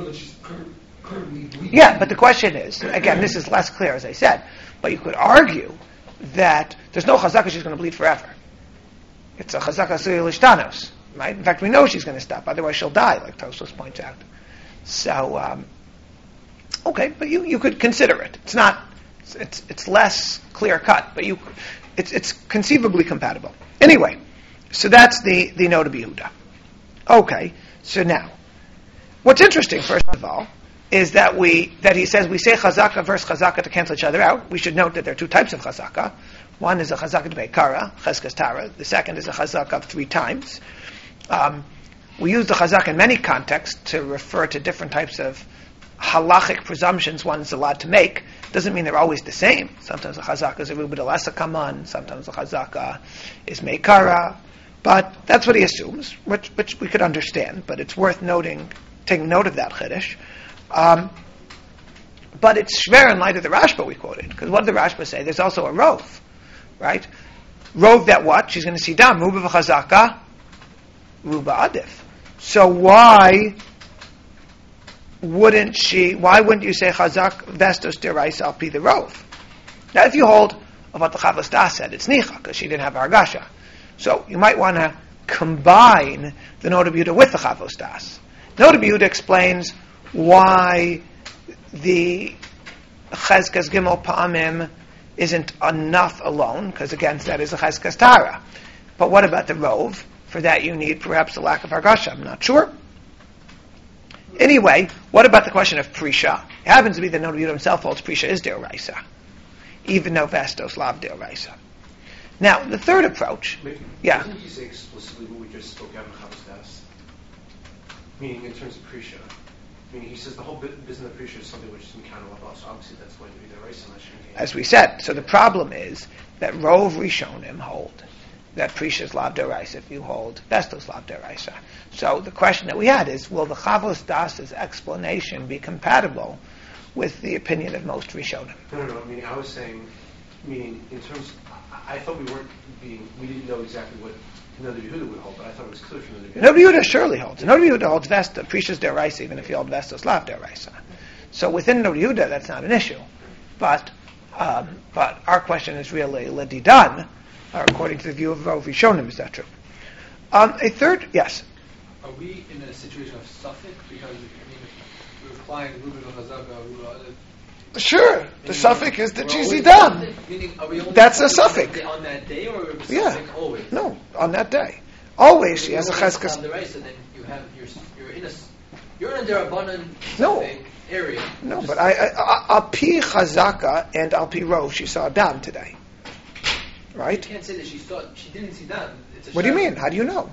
Yeah, but the question is, again, this is less clear, as I said, but you could argue that there's no Chazaka she's going to bleed forever. It's a Chazaka Suyel Ishtanos, right? In fact, we know she's going to stop, otherwise she'll die, like Tosfos points out. So, um, okay, but you, you could consider it. It's not, it's it's less clear cut, but you, it's it's conceivably compatible. Anyway, so that's the, the note of Yehuda. Okay, so now, what's interesting, first of all, is that we that he says we say Chazaka versus Chazaka to cancel each other out. We should note that there are two types of Chazaka. One is a Chazaka to Beikara, Cheskas Tara. The second is a Chazaka of three times. Um, we use the Chazaka in many contexts to refer to different types of halachic presumptions one is allowed to make. Doesn't mean they're always the same. Sometimes the Chazaka is a Rubid Alasa Kaman, sometimes the Chazaka is Meikara. But that's what he assumes, which, which we could understand, but it's worth noting, taking note of that Chiddush. Um, but it's shver in light of the Rashba we quoted, because what did the Rashba say? There's also a Rov, right? Rov that what? She's going to see Dam, Ruba v'Chazaka, Ruba Adif. So why wouldn't she, why wouldn't you say Chazak Vestos Derais Al Pi the Rov? Now if you hold of what the Chavos Das said, it's Nicha, because she didn't have Argasha. So you might want to combine the note of Yehuda with the Chavos Das. No Rabbi Yehuda explains why the Chezkas Gimel Pa'amim isn't enough alone, because against that is a Chezkas Tara. But what about the Rov? For that you need perhaps a lack of Hargasha. I'm not sure. Anyway, what about the question of Prisha? It happens to be that No Rabbi Yehuda himself holds Prisha is Deoraisa, even though Vestos Lav Deoraisa. Now, the third approach, Maybe, yeah. Didn't you say explicitly what we just spoke out in Chavos Das? Meaning in terms of Prisha. Meaning he says the whole bit, business of Prisha is something which is Mekano Lav, so obviously that's going to be the race unless you're As we said, so the problem is that Rov Rishonim hold that Prisha is Lav Deoraisa if you hold Vestos Lav Deoraisa. So the question that we had is, will the Chavos Das's explanation be compatible with the opinion of most Rishonim? No, no, no. Meaning I was saying, meaning in terms, I, I thought we weren't being, we didn't know exactly what No Rabbi Yehuda would hold, but I thought it was clear from the Rabbi Yehuda. No Rabbi Yehuda surely holds. No Rabbi Yehuda holds Vesta, Prisha's Deoraisa, even if you hold Vestos Lav Deoraisa. So within No Rabbi Yehuda, that's not an issue. But um, but our question is really Ledidan, or according to the view of Rov Rishonim, is that true? Um, a third, yes. Are we in a situation of suffix? Because, I mean, we're applying Ruben Chazaka, Sure, the suffix is the Chizidam. That's a suffix. On that day, or a Yeah. always? No, on that day. Always she has a cheskas. Then you have you're you're in a you're in a derabanan No. area. No, but I, I, Al Pi Chazaka and Al Pi Rov, she saw Dam today. Right? You can't say that she saw she didn't see Dam. It's a What do you shadow. mean? How do you know?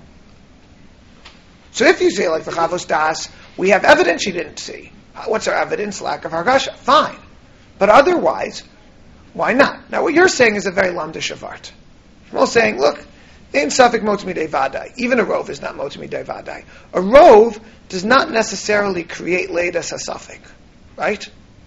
So if you say like the Chavos Das, we have evidence she didn't see. What's our evidence? Lack of Hargasha. Fine. But otherwise, why not? Now what you're saying is a very lamda shavart. We're saying, look, in Safik Motzmi Devadai, even a Rov is not Motzmi Devadai. A Rov does not necessarily create Leidas HaSafik. Right?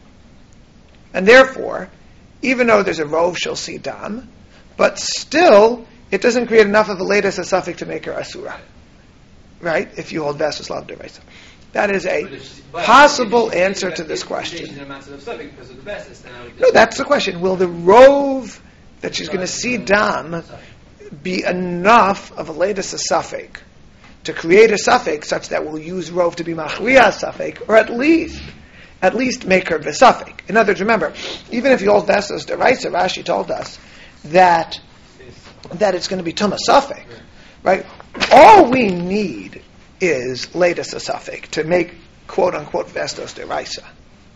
And therefore, even though there's a Rov, she'll see Dam, but still, it doesn't create enough of a Leidas HaSafik to make her Asura. Right? If you hold Vestos Lav Deoraisa. That is a But if she- but possible if she- answer if to this she's question. in a massive suffix because of the basis, then I would- No, that's the question. Will the Rov that she's going to see Dam be enough of a latest suffix to create a suffix such that we'll use Rov to be Machriya suffix, or at least at least make her Vesafik? In other words, remember, even if you hold Vestos Deraisa, Rashi told us that that it's going to be Tumah suffix, right? All we need is latest suffix to make quote unquote Vestos Deraisa.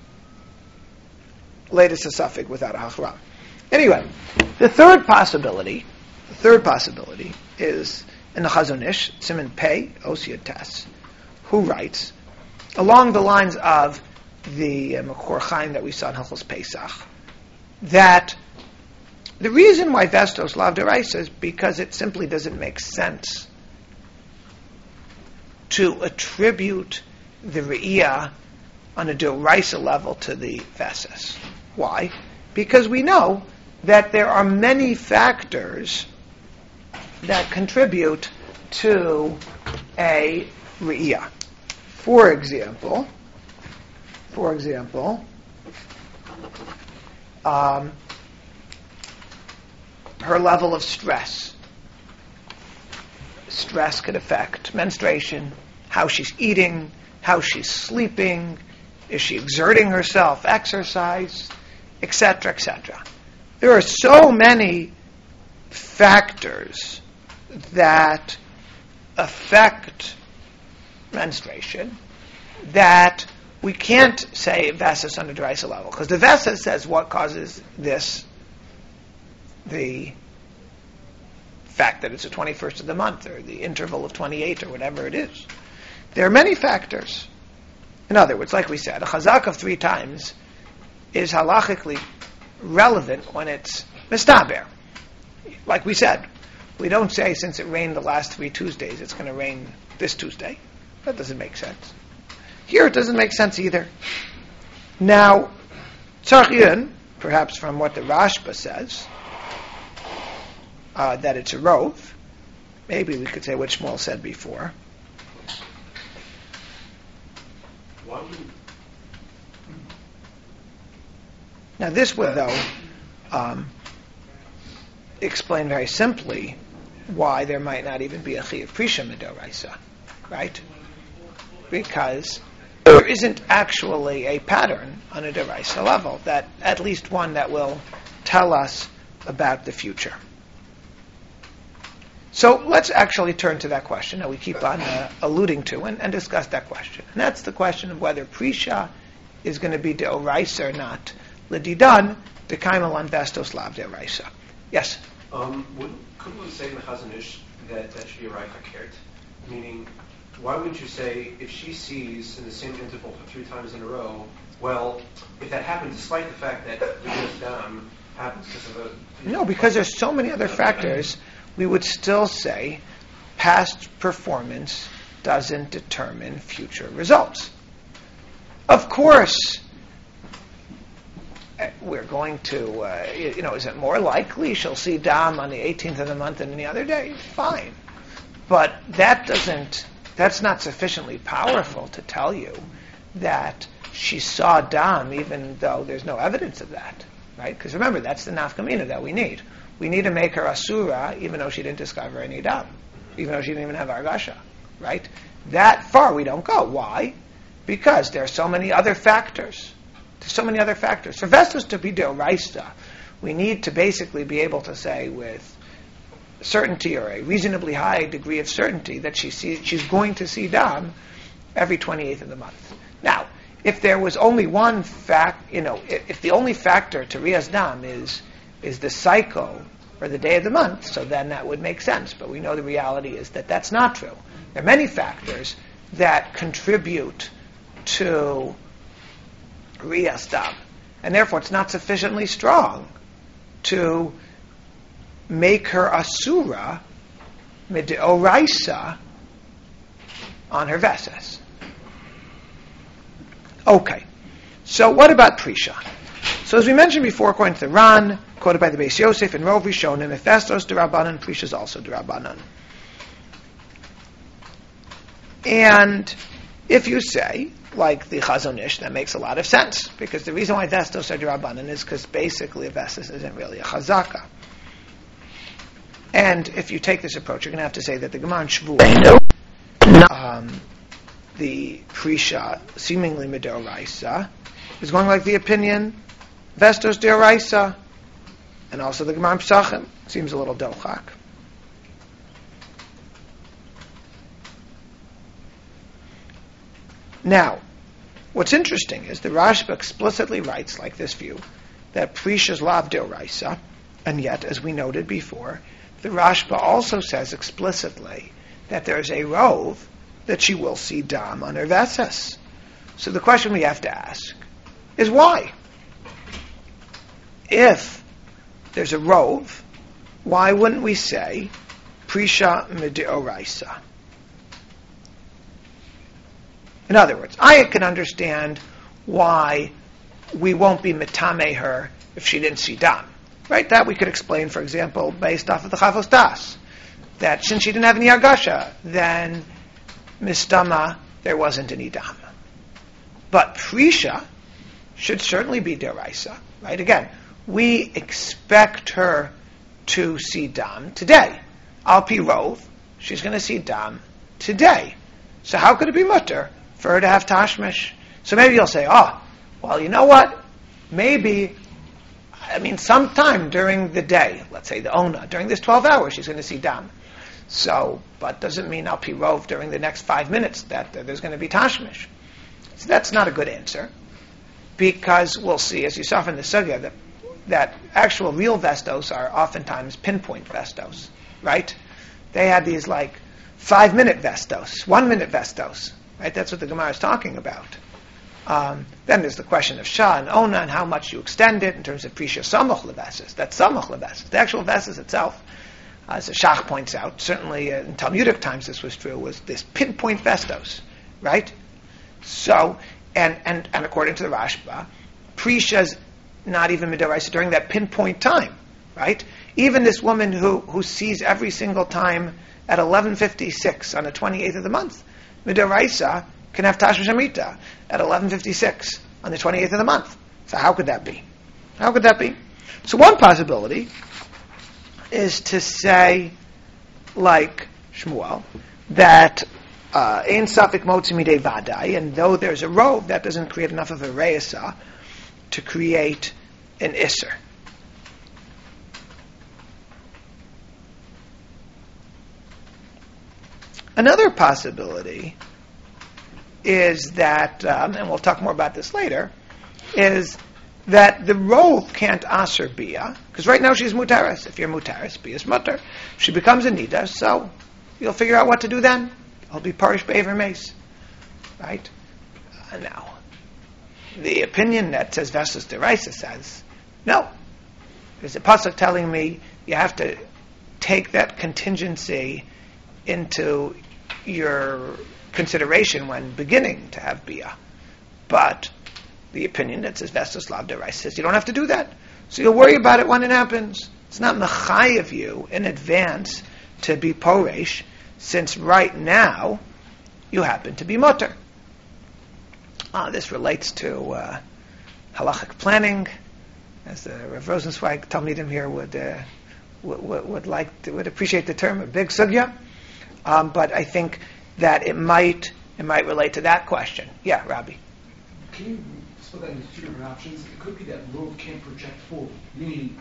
Latest suffix without a Hachram. Anyway, the third possibility, the third possibility is in the Chazon Ish, Siman Pei, Osiyat Tes, who writes along the lines of the uh, Makor Chaim that we saw in Hilchos Pesach, that the reason why Vestos Lav Deraisa is because it simply doesn't make sense to attribute the Re'iyah on a Deraisa level to the Vesas. Why? Because we know that there are many factors that contribute to a Re'iyah. For example, for example, um, her level of stress. Stress could affect menstruation, how she's eating, how she's sleeping, is she exerting herself, exercise, et cetera, et cetera. There are so many factors that affect menstruation that we can't say Vesas on a Deraisa level, because the Vesas says what causes this, the fact that it's the twenty-first of the month, or the interval of twenty-eight, or whatever it is. There are many factors. In other words, like we said, a chazak of three times is halachically relevant when it's mistaber. Like we said, we don't say since it rained the last three Tuesdays, it's going to rain this Tuesday. That doesn't make sense. Here it doesn't make sense either. Now, tzarchiyun, perhaps from what the Rashba says, uh, that it's a rov, maybe we could say what Shmuel said before. Why would Now this would, though, um, explain very simply why there might not even be a chiyuv prisha midoraisa, right? because there isn't actually a pattern on a deraisa level, that at least one that will tell us about the future. So let's actually turn to that question that we keep on uh, alluding to and, and discuss that question. And that's the question of whether Prisha is going to be deoraisa or not. L'didan, dekaimal on vestos lav deoraisa. Yes? Um, wouldn't, couldn't one say in the Chazon Ish that that should be a right hakert? Meaning, why wouldn't you say, if she sees in the same interval for three times in a row, well, if that happens despite the fact that the Yos Dam happens because of a... No, because there's so many other factors, we would still say past performance doesn't determine future results. Of course, we're going to, uh, you know, is it more likely she'll see Dam on the eighteenth of the month than any other day? Fine. But that doesn't, that's not sufficiently powerful to tell you that she saw Dam even though there's no evidence of that, right? Because remember, that's the nafkamina that we need. We need to make her asura even though she didn't discover any Dam, even though she didn't even have argasha, right? That far we don't go. Why? Because there are so many other factors. There's so many other factors. For vestos to be deoraisa, we need to basically be able to say with certainty or a reasonably high degree of certainty that she sees, she's going to see Dam every twenty-eighth of the month. Now, if there was only one fact, you know, if, if the only factor to Riyas Dam is is the cycle or the day of the month, so then that would make sense. But we know the reality is that that's not true. There are many factors that contribute to Riyas Dam, and therefore it's not sufficiently strong to make her asura midoraisa on her vesses. Okay, so what about Prisha? So as we mentioned before, according to the Ran, quoted by the Beis Yosef and Rov Rishonim, if vestos derabanan, Prisha is also derabanan. And if you say, like the Chazon Ish, that makes a lot of sense, because the reason why vestos are derabanan is because basically a vestos isn't really a chazaka. And if you take this approach, you're going to have to say that the Gemara in Shavuot, um, the Prisha, seemingly midoraisa, is going like the opinion vestos deoraisa, and also the Gemara in Pesachim seems a little dochak. Now, what's interesting is the Rashba explicitly writes, like this view, that Prisha is lav deoraisa, and yet, as we noted before, the Rashba also says explicitly that there's a rov that she will see Dam on her vesses. So the question we have to ask is why? If there's a rov, why wouldn't we say Prisha midoraisa? In other words, I can understand why we won't be mitame her if she didn't see Dam. Right? That we could explain, for example, based off of the Chavos Das. That since she didn't have any Agasha, then Mistama, there wasn't any Dam. But Prisha should certainly be Deraisa. Right? Again, we expect her to see Dam today. Al Pi Rov, she's going to see Dam today. So how could it be mutter for her to have Tashmish? So maybe you'll say, oh, well, you know what? Maybe, I mean, sometime during the day, let's say the Ona, during this twelve hours, she's going to see Dam. So, but doesn't mean Al Pi Rov during the next five minutes that uh, there's going to be Tashmish. So that's not a good answer, because we'll see, as you saw from the Sugya, that, that actual real vestos are oftentimes pinpoint vestos, right? They had these like five-minute vestos, one-minute vestos, right? That's what the Gemara is talking about. Um, then there's the question of Shah and Ona and how much you extend it in terms of Prisha Samach Leveses. That's Samach Leveses. The actual Veses itself, as the Shach points out, certainly in Talmudic times this was true, was this pinpoint Vestos, right? So, and, and, and according to the Rashba, Prisha's not even Midoraisa during that pinpoint time, right? Even this woman who, who sees every single time at eleven fifty-six on the twenty-eighth of the month, Midoraisa can have Tashmish Amrita at eleven fifty-six on the twenty-eighth of the month. So how could that be? How could that be? So one possibility is to say, like Shmuel, that Ein Safik Motzi Midei Vadai, and though there's a rove, that doesn't create enough of a reisa to create an Isser. Another possibility is that, um, and we'll talk more about this later, is that the rove can't aser bia, because right now she's mutaris. If you're mutaris, bia is mutter. She becomes a nida, so you'll figure out what to do then. I'll be parish be'aver mace. Right? Uh, now, the opinion that says Vestus Deraisa says, no. There's a pasuk telling me you have to take that contingency into your consideration when beginning to have bia. But the opinion that says Vestus Lav Deraisa says you don't have to do that. So you'll worry about it when it happens. It's not mechai of you in advance to be poresh, since right now you happen to be mutter. Uh, this relates to uh, halachic planning, as uh, Rav Rosenzweig Talmidim here would, uh, would, would would like to, would appreciate the term, a big sugya. Um, but I think that it might it might relate to that question. Yeah, Rabbi. Can you split that into two different options? It could be that rove can't project forward, meaning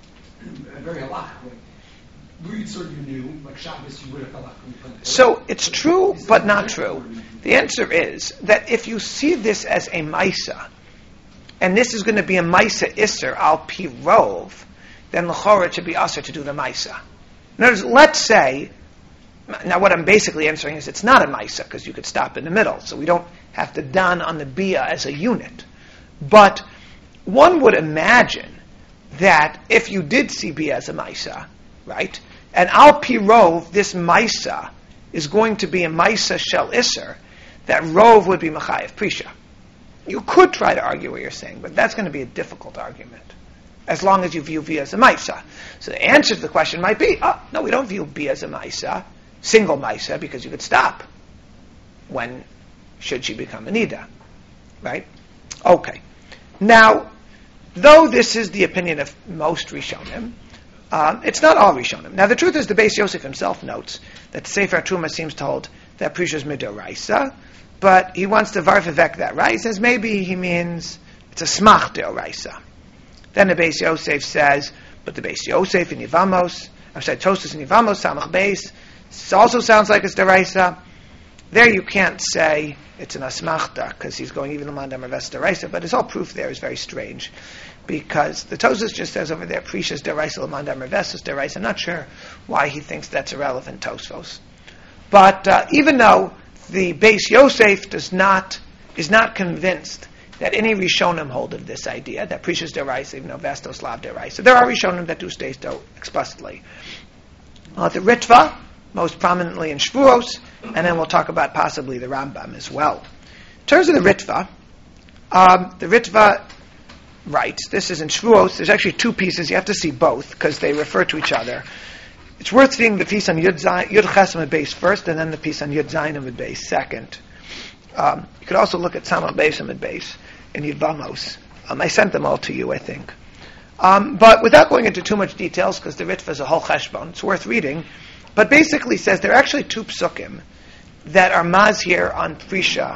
a very halachic way. Read sort of you knew, like Shabbos, you would have felt like. So it's true, but not true. The answer is that if you see this as a Maisa, and this is going to be a Maisa Isser al Pi Rov, then l'chora it should be Aser to do the Maisa. In other words, let's say, now what I'm basically answering is it's not a Maisa, because you could stop in the middle, so we don't have to don on the Bia as a unit. But one would imagine that if you did see Bia as a Maisa, right, and al pi rov, this Maisa is going to be a Maisa shel Isser, that rov would be Machayev Prisha. You could try to argue what you're saying, but that's going to be a difficult argument, as long as you view B as a Maisa. So the answer to the question might be, oh, no, we don't view B as a Maisa, single Maisa, because you could stop. When should she become a Nida? Right? Okay. Now, though this is the opinion of most Rishonim, Um, it's not all Rishonim. Now, the truth is, the Beis Yosef himself notes that Sefer Truma seems to hold that Prisha is midoraisa, but he wants to varvivek that, right? He says maybe he means it's a smach deoraisa. Then the Beis Yosef says, but the Beis Yosef in Yivamos, I'm sorry, Tosas in Yivamos, Samach Beis, this also sounds like it's deoraisa. There you can't say it's an asmachta, because he's going even Lamanda Merves deoraisa, but his whole proof there is very strange. Because the Tosas just says over there, Prisha's deraisa l'manda mervesus deraisa. I'm not sure why he thinks that's irrelevant, Tosfos. But uh, even though the Beis Yosef does not is not convinced that any Rishonim hold of this idea that Prisha's deraisa, even though Vestos lav deraisa, there are Rishonim that do state so explicitly. Uh, the Ritva, most prominently in Shvuos, and then we'll talk about possibly the Rambam as well. In terms of the Ritva, um, the Ritva writes, this is in Shvuos, there's actually two pieces, you have to see both, because they refer to each other. It's worth seeing the piece on Yud, Zay, Yud Ches Amud Beis first, and then the piece on Yud Zayin Amud Beis second. Um, you could also look at Samach Beis Amud Beis in Yud Vamos. Um, I sent them all to you, I think. Um, but without going into too much details, because the Ritva is a whole cheshbon, it's worth reading, but basically says there are actually two psukim that are mazhir on Prisha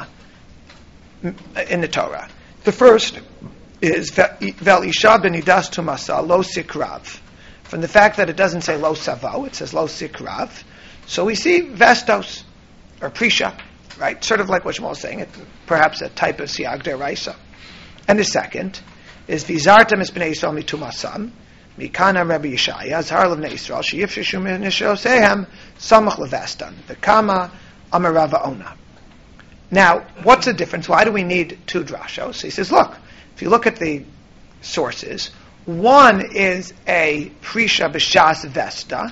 in the Torah. The first is Vel Isha benidas tumasa lo sikrav. From the fact that it doesn't say lo savo, it says lo sikrav. So we see vestos, or prisha, right? Sort of like what Shmuel is saying, it, perhaps a type of siag deraisa. And the second is vizartem es bnei Yisrael mitumasam, mikana Rabbi Yishaya, azhar levnei Yisrael, sheyifshishu min nishosehem, samach levestan, v'kama amarava ona. Now, what's the difference? Why do we need two drashos? He says, look, if you look at the sources, one is a Prisha B'Shas Vesta,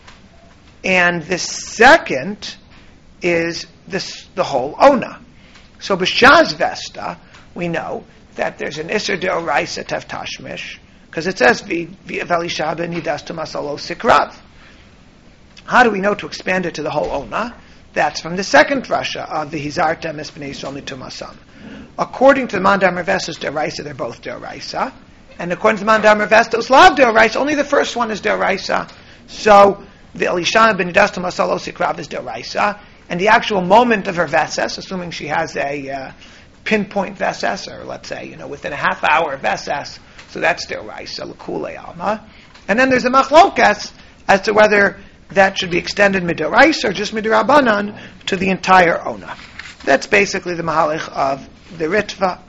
and the second is this, the whole Ona. So B'Shas Vesta, we know that there's an Isser Deoraisa Tev Tashmish, because it says V'Elisha ben Yidas Tumasalo Sikrav. How do we know to expand it to the whole Ona? That's from the second Rasha of the Hizartem Es B'nei Yisrael Mitumasam. According to the Mandar Mervesos Deraisa, they're both Deraisa. And according to the Mandar Mervesos Lav Deraisa, only the first one is Deraisa. So the Elisha ben Yidas Tumasalo Sikrav is Deraisa. and the actual moment of her veses, assuming she has a uh, pinpoint veses, or let's say, you know, within a half hour of veses, so that's deraisa, l'kulei alma. And then there's a machlokas as to whether that should be extended midoraisa or just midirabanan to the entire ona. That's basically the mahalich of the Ritva.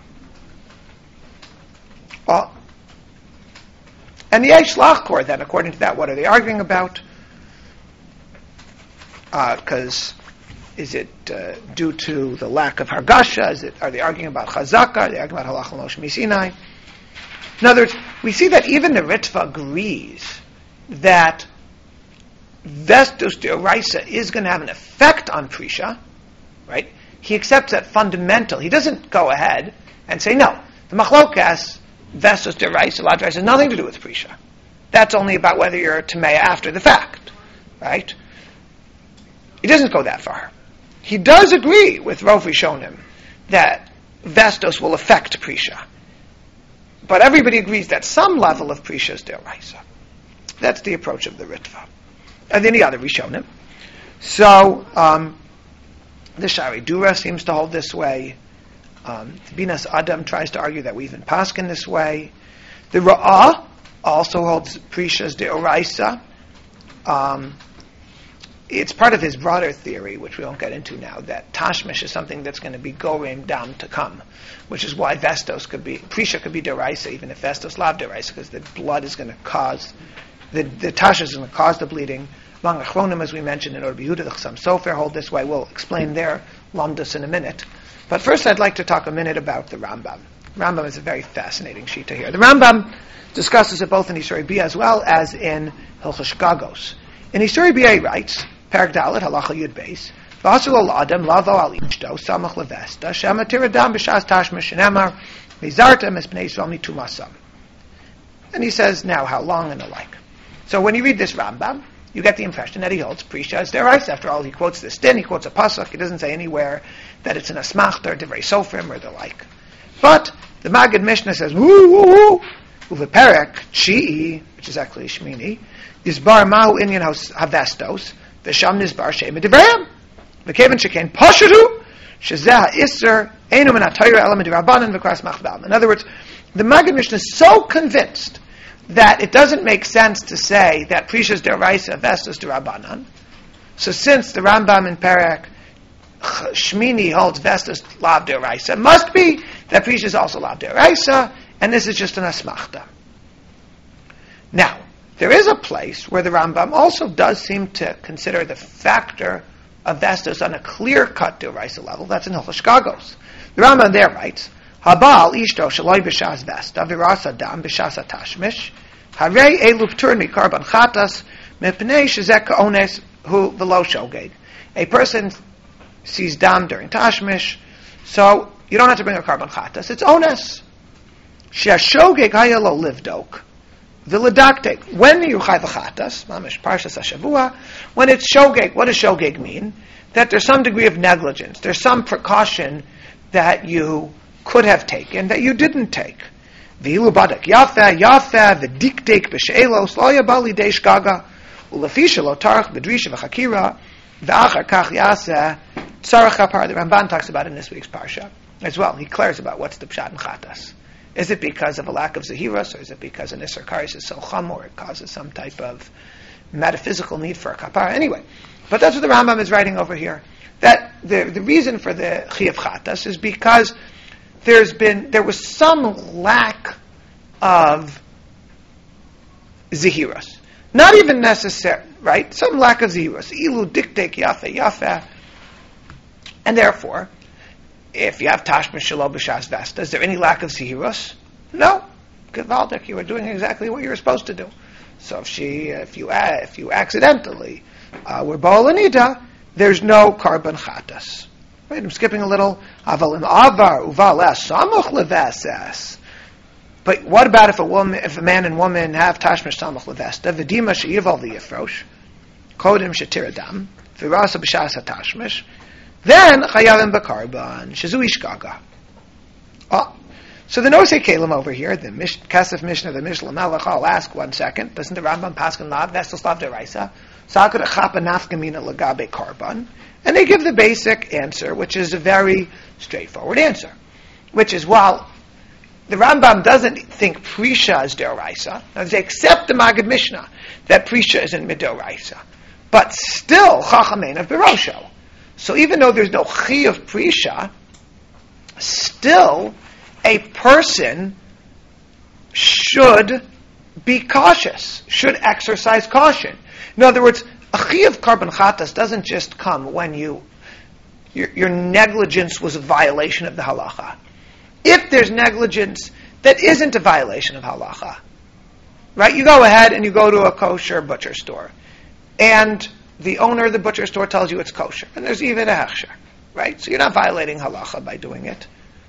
Well, and the Eish Lachkor, then, according to that, what are they arguing about? Because uh, is it uh, due to the lack of Hargasha? Is it, are they arguing about Chazaka? Are they arguing about Halach Moshe Misinai? In other words, we see that even the Ritva agrees that Vestus Deoraisa is going to have an effect on Prisha, right? He accepts that fundamental. He doesn't go ahead and say, no, the Machlokas, Vestus Deoraisa, Lad Deoraisa, has nothing to do with Prisha. That's only about whether you're a Tamei after the fact, right? He doesn't go that far. He does agree with Rav Rishonim that Vestus will affect Prisha. But everybody agrees that some level of Prisha is Deoraisa. That's the approach of the Ritva. And then the other Rishonim. So, um, the Shari Dura seems to hold this way. Um, Binas Adam tries to argue that we even paskin this way. The Ra'ah also holds Prisha's Deoraisa. Um, it's part of his broader theory, which we won't get into now, that Tashmish is something that's going to be gorim down to come, which is why Vestos could be, Prisha could be Deoraisa, even if Vestos lav Deoraisa, because the blood is going to cause, the, the Tasha is going to cause the bleeding. Among Achronim, as we mentioned in Orbi Yehuda, the Chassam Sofer hold this way. We'll explain their lamdas in a minute. But first I'd like to talk a minute about the Rambam. Rambam is a very fascinating shita here. The Rambam discusses it both in Isuri B'ya as well as in Hilchos Gagos. In Isuri B'ya he writes, Perek Dalet, Halacha Yud Beis, V'asur lo l'adam lavo al ishto, samach levesta, shema tiradam b'shas tashmish shenemar, mizartem es b'nei Yisrael mitumasam. And he says, now how long and the like. So when you read this Rambam, you get the impression that he holds Prisha is Deoraisa. After all, he quotes this din, he quotes a pasuk. He doesn't say anywhere that it's an asmachta or divrei sofrim or the like. But the Maggid Mishnah says, woo woo woo, uveperek chi'i, which is actually Shmini, isbar ma'u inyan havestos, v'sham nisbar shema divrayim, v'kevan shekain posheru, shezeh ha'isser, einu min ha'toyra elam d'Rabbanan v'kras machbam. In other words, the Maggid Mishnah is so convinced that it doesn't make sense to say that Prisha is Deoraisa, Vestus D'Rabbanan. So since the Rambam in Perek Shmini holds Vestus Lav Deoraisa, it must be that Prisha is also Lav Deoraisa, and this is just an asmachta. Now, there is a place where the Rambam also does seem to consider the factor of Vestus on a clear-cut Deoraisa level. That's in Hilchos Gagos. The Rambam there writes, Habal ishto shaloi b'shas vesta v'rasa dam b'shas atashmish harei elu p'tur mikarban chatas mepnei shezek ka'ones hu v'lo shogeg. A person sees dam during tashmish, so you don't have to bring a karban chatas. It's ones. She'ashogeg hayalo livdok v'ledaktek. When you chai v'chatas, mamish parshas hashavua, when it's shogeg, what does shogeg mean? That there's some degree of negligence. There's some precaution that you could have taken that you didn't take. V'ilu badak yafa yafa v'diktek b'she'elos lo yaba lidei shgaga u'lefisha lo tarach b'drisha v'chakira v'achar kach yaseh tzarach hapar. The Ramban talks about it in this week's parsha as well. He declares about what's the pshat in chatas. Is it because of a lack of zahiras, or is it because an isser karis is so chum, or it causes some type of metaphysical need for a kapara? Anyway, but that's what the Rambam is writing over here. That the the reason for the chiyuv chatas is because There's been there was some lack of zihiras, not even necessary, right? Some lack of zihiras. Ilu diktek yafe yafe, and therefore, if you have tashmish shelo b'shas vesta, is there any lack of zihiras? No, gevaldik. You were doing exactly what you were supposed to do. So if she, if you, if you accidentally uh, were bo'alanida, there's no karban chatas. Right, I'm skipping a little. Aval im avar uval es samuch leveses. But what about if a woman, if a man and woman have tashmish samuch levesta, v'dima she'ival v'yifrosh, kodim shetiradam, v'rasa b'shas hatashmish, then chayavim b'karban, shezu ishgaga. Oh, So the Nosei Kalim over here, the Mish, Kesef Mishnah, the Mishnah Melech, I'll ask one second. Doesn't the Rambam Paskin Lav, Vestos Lav Deraisa? Sakura Chapa Nafkamina Lagabe Karban. And they give the basic answer, which is a very straightforward answer. Which is, while the Rambam doesn't think Prisha is Deraisa, they accept the Magid Mishnah that Prisha is in Midoraisa. But still, Chachamein of Birosho. So even though there's no Chi of Prisha, still a person should be cautious, should exercise caution. In other words, a Chi of Karban Chatas doesn't just come when you your, your negligence was a violation of the halacha. If there's negligence that isn't a violation of halacha, right? You go ahead and you go to a kosher butcher store, and the owner of the butcher store tells you it's kosher, and there's even a hechsher, right? So you're not violating halacha by doing it.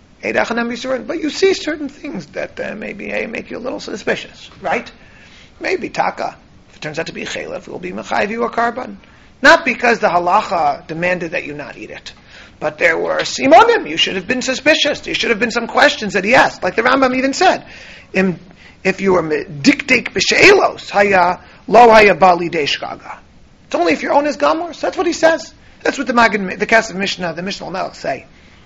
But you see certain things that uh, maybe uh, make you a little suspicious, right? Maybe taka. If it turns out to be chalef, it will be mechayiv you a karban. Not because the halacha demanded that you not eat it, but there were simonim. You should have been suspicious. There should have been some questions that he asked, like the Rambam even said. If you were diktek b'she'elos, haya lo haya bali deshkaga. It's only if your own is gamor. So that's what he says. That's what the Magid, the Kesef Mishnah, the Mishnah Melech say.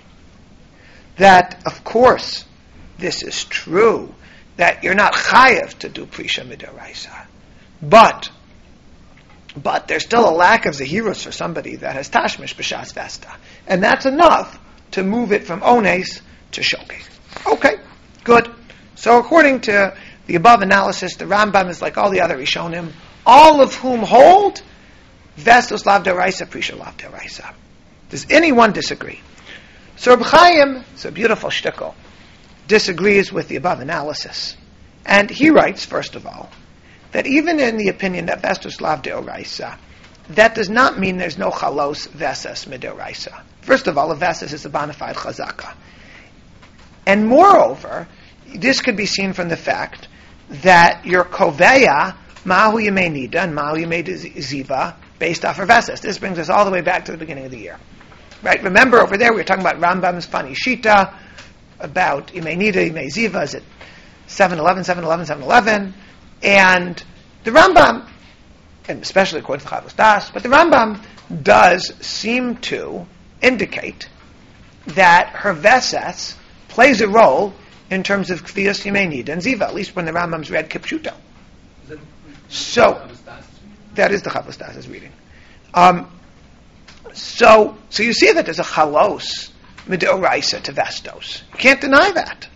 That, of course, this is true, that you're not chayav to do Prisha Midoraisa. But, but there's still a lack of Zahirus for somebody that has Tashmish B'Shas Vesta. And that's enough to move it from Ones to Shokeh. Okay, good. So according to the above analysis, the Rambam is like all the other Rishonim, all of whom hold Vestos Lav Deraisa, Prisha Lav Deraisa. Does anyone disagree? So Reb Chaim, it's a beautiful shtickle, disagrees with the above analysis. And he writes, first of all, that even in the opinion that Vestos Lav Deoraisa, that does not mean there's no chalos vesas midoraisa. First of all, a vesas is a bona fide chazaka. And moreover, this could be seen from the fact that your koveya, mahu yemei nida, and mahu yemei ziva, based off of vesas. This brings us all the way back to the beginning of the year. Right? Remember over there we were talking about Rambam's funny shita about Imei Nida, Imei Ziva, is it seven eleven, seven eleven, seven eleven? And the Rambam, and especially according to Chavos Das, but the Rambam does seem to indicate that her Vesas plays a role in terms of Kvias Imei Nida and Ziva, at least when the Rambam's read Kipshuto. So, that is the Chavos Das' reading. Um, So, so you see that there's a chalos midoraisa to vestos. You can't deny that.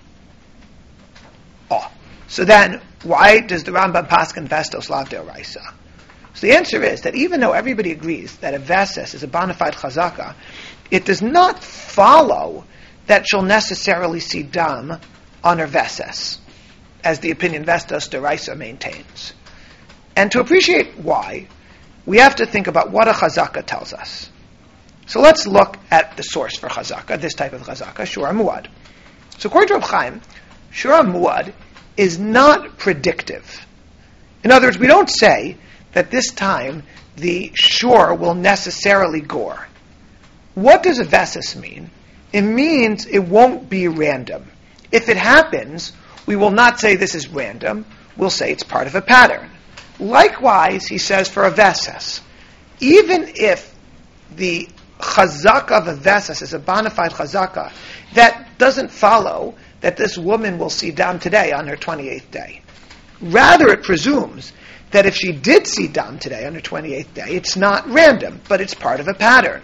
Oh, so then why does the Rambam paskin vestos lav deoraisa? So the answer is that even though everybody agrees that a veses is a bona fide chazaka, it does not follow that she'll necessarily see dam on her veses, as the opinion vestos deoraisa maintains. And to appreciate why, we have to think about what a chazaka tells us. So let's look at the source for chazaka, this type of chazaka, shura muad. So according to Reb Chaim, shura muad is not predictive. In other words, we don't say that this time the shur will necessarily gore. What does a vesis mean? It means it won't be random. If it happens, we will not say this is random. We'll say it's part of a pattern. Likewise, he says for a vesis, even if the chazaka of a vesas is a bona fide chazaka, that doesn't follow that this woman will see dam today on her twenty-eighth day. Rather, it presumes that if she did see dam today on her twenty-eighth day, it's not random, but it's part of a pattern.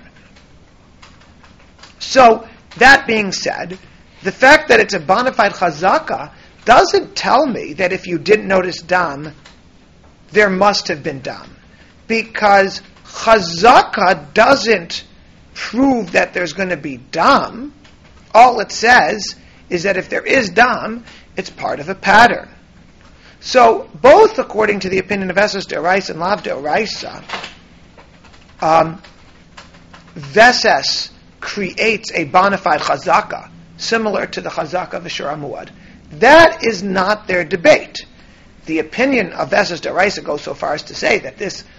So, that being said, the fact that it's a bona fide chazaka doesn't tell me that if you didn't notice dam, there must have been dam. Because chazaka doesn't prove that there's going to be dam. All it says is that if there is dam, it's part of a pattern. So, both according to the opinion of Vesas Deoraisa and Lav Deoraisa, um, Vesas creates a bona fide chazaka, similar to the chazaka of Shura Muad. That is not their debate. The opinion of Vesas Deoraisa goes so far as to say that this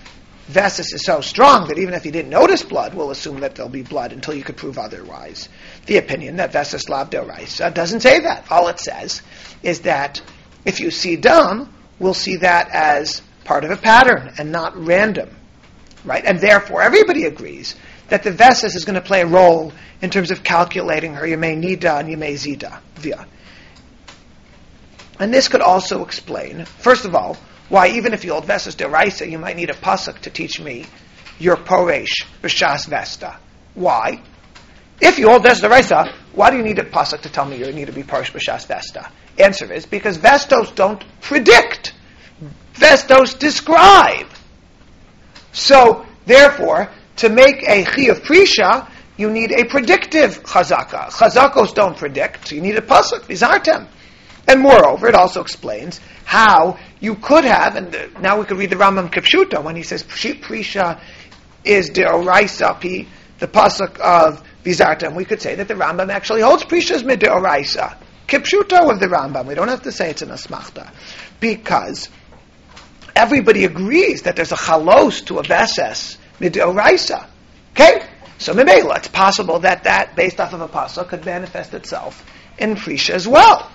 Vesis is so strong that even if you didn't notice blood, we'll assume that there'll be blood until you could prove otherwise. The opinion that Vesis lav d'oraisa doesn't say that. All it says is that if you see dam, we'll see that as part of a pattern and not random. Right? And therefore, everybody agrees that the Vesis is going to play a role in terms of calculating her Yemei Nida and Yemei Zida, via. And this could also explain, first of all, why even if you hold Vesis d'oraisa, you might need a pasuk to teach me your Poresh B'Shas Vesta. Why? If you hold Vesis d'oraisa, why do you need a pasuk to tell me you need to be Poresh B'Shas Vesta? Answer is because Vestos don't predict. Vestos describe. So, therefore, to make a chi of prisha, you need a predictive chazaka. Chazakos don't predict, so you need a pasuk, vizartem. And moreover, it also explains how you could have, and the, now we could read the Rambam Kipshuta when he says prisha is deoraisa pi, the pasuk of vizartem. We could say that the Rambam actually holds prisha is mid deoraisa. Kipshuta of the Rambam. We don't have to say it's an asmachta, because everybody agrees that there's a chalos to a veses midoraisa. Okay? So Mimela, it's possible that that, based off of a pasuk, could manifest itself in Prisha as well.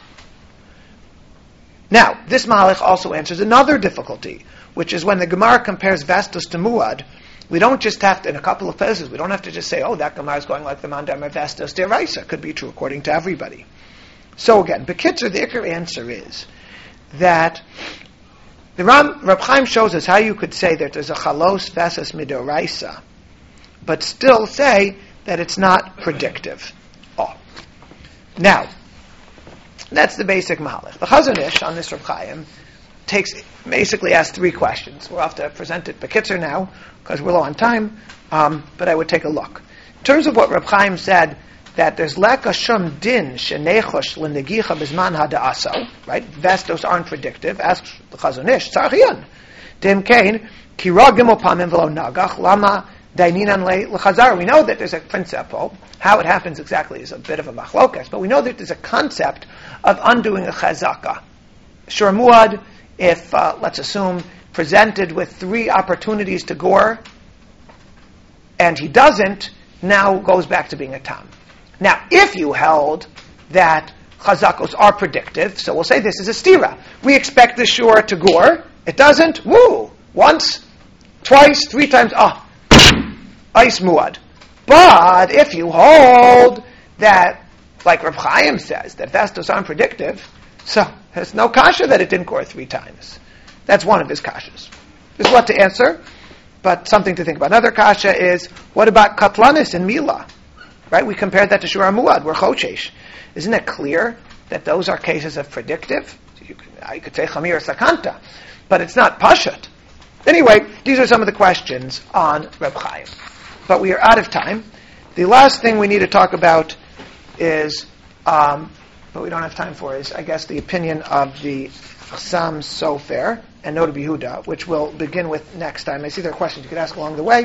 Now, this Malach also answers another difficulty, which is when the Gemara compares Vestos to Muad, we don't just have to, in a couple of places, we don't have to just say, oh, that Gemara is going like the Mandamer Vestos Deraisa. Could be true according to everybody. So again, Bekitzer, the Iker answer is that the Ram, Reb Chaim shows us how you could say that there's a chalos veses midoraisa, but still say that it's not predictive. Oh. Now, that's the basic malach. The Chazon Ish on this Reb Chaim takes, basically asks three questions. We'll have to present it Bekitzer now, because we're low on time, um, but I would take a look. In terms of what Reb Chaim said, that there's leka shum din shenechosh l'negicha bizman hada'aso, right? Vestos aren't predictive. Asks the Chazon Ish, tzarchian. Dim kain, kira gimel pamim v'lo nagach, lama daininan l'chazar. We know that there's a principle. How it happens exactly is a bit of a machlokas, but we know that there's a concept of undoing a chazaka. Shur muad, if, uh, let's assume, presented with three opportunities to gore, and he doesn't, now goes back to being a tam. Now, if you held that chazakos are predictive, so we'll say this is a stira. We expect the shur to gore. It doesn't. Woo! Once, twice, three times. Ah, ice muad. But if you hold that, like Reb Chaim says, that vestos aren't predictive, so there's no kasha that it didn't gore three times. That's one of his kashas. There's what to answer, but something to think about. Another kasha is, what about katlanis and mila? Right? We compared that to Shura Muad, we're Chochesh. Isn't it clear that those are cases of predictive? You could, I could say Chamir Sakanta, but it's not Pashat. Anyway, these are some of the questions on Reb Chaim. But we are out of time. The last thing we need to talk about is, um, but we don't have time for, is, I guess, the opinion of the Chassam Sofer and Noda B'Yehuda, which we'll begin with next time. I see there are questions you could ask along the way.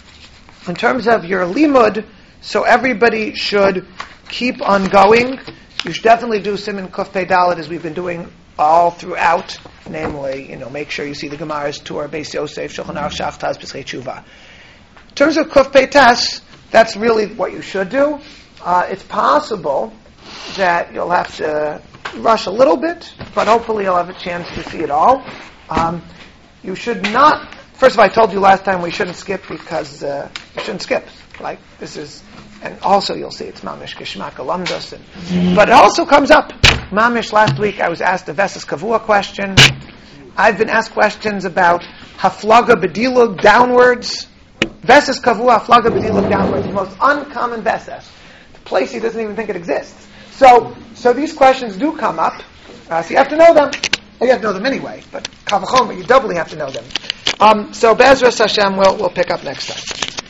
In terms of your limud, so everybody should keep on going. You should definitely do Siman Kuf Pei Dalet as we've been doing all throughout. Namely, you know, make sure you see the Gemara's tour, Beis Yosef, Shulchan Aruch, Shaftaz, Pesachei Tshuva. In terms of Kuf Pei Tes, that's really what you should do. Uh, it's possible that you'll have to rush a little bit, but hopefully you'll have a chance to see it all. Um, you should not. First of all, I told you last time we shouldn't skip because uh, you shouldn't skip. Like this is. And also you'll see it's Mamish Kishmak Alamdas. And, but it also comes up. Mamish, last week I was asked a Veses Kavua question. I've been asked questions about Haflaga Bedilug downwards. Veses Kavua, Haflaga Bedilug downwards. The most uncommon Veses. The place he doesn't even think it exists. So so these questions do come up. Uh, so you have to know them. Well, you have to know them anyway. But Kavachom, but you doubly have to know them. Um, so Be'ezras Hashem, we'll, we'll pick up next time.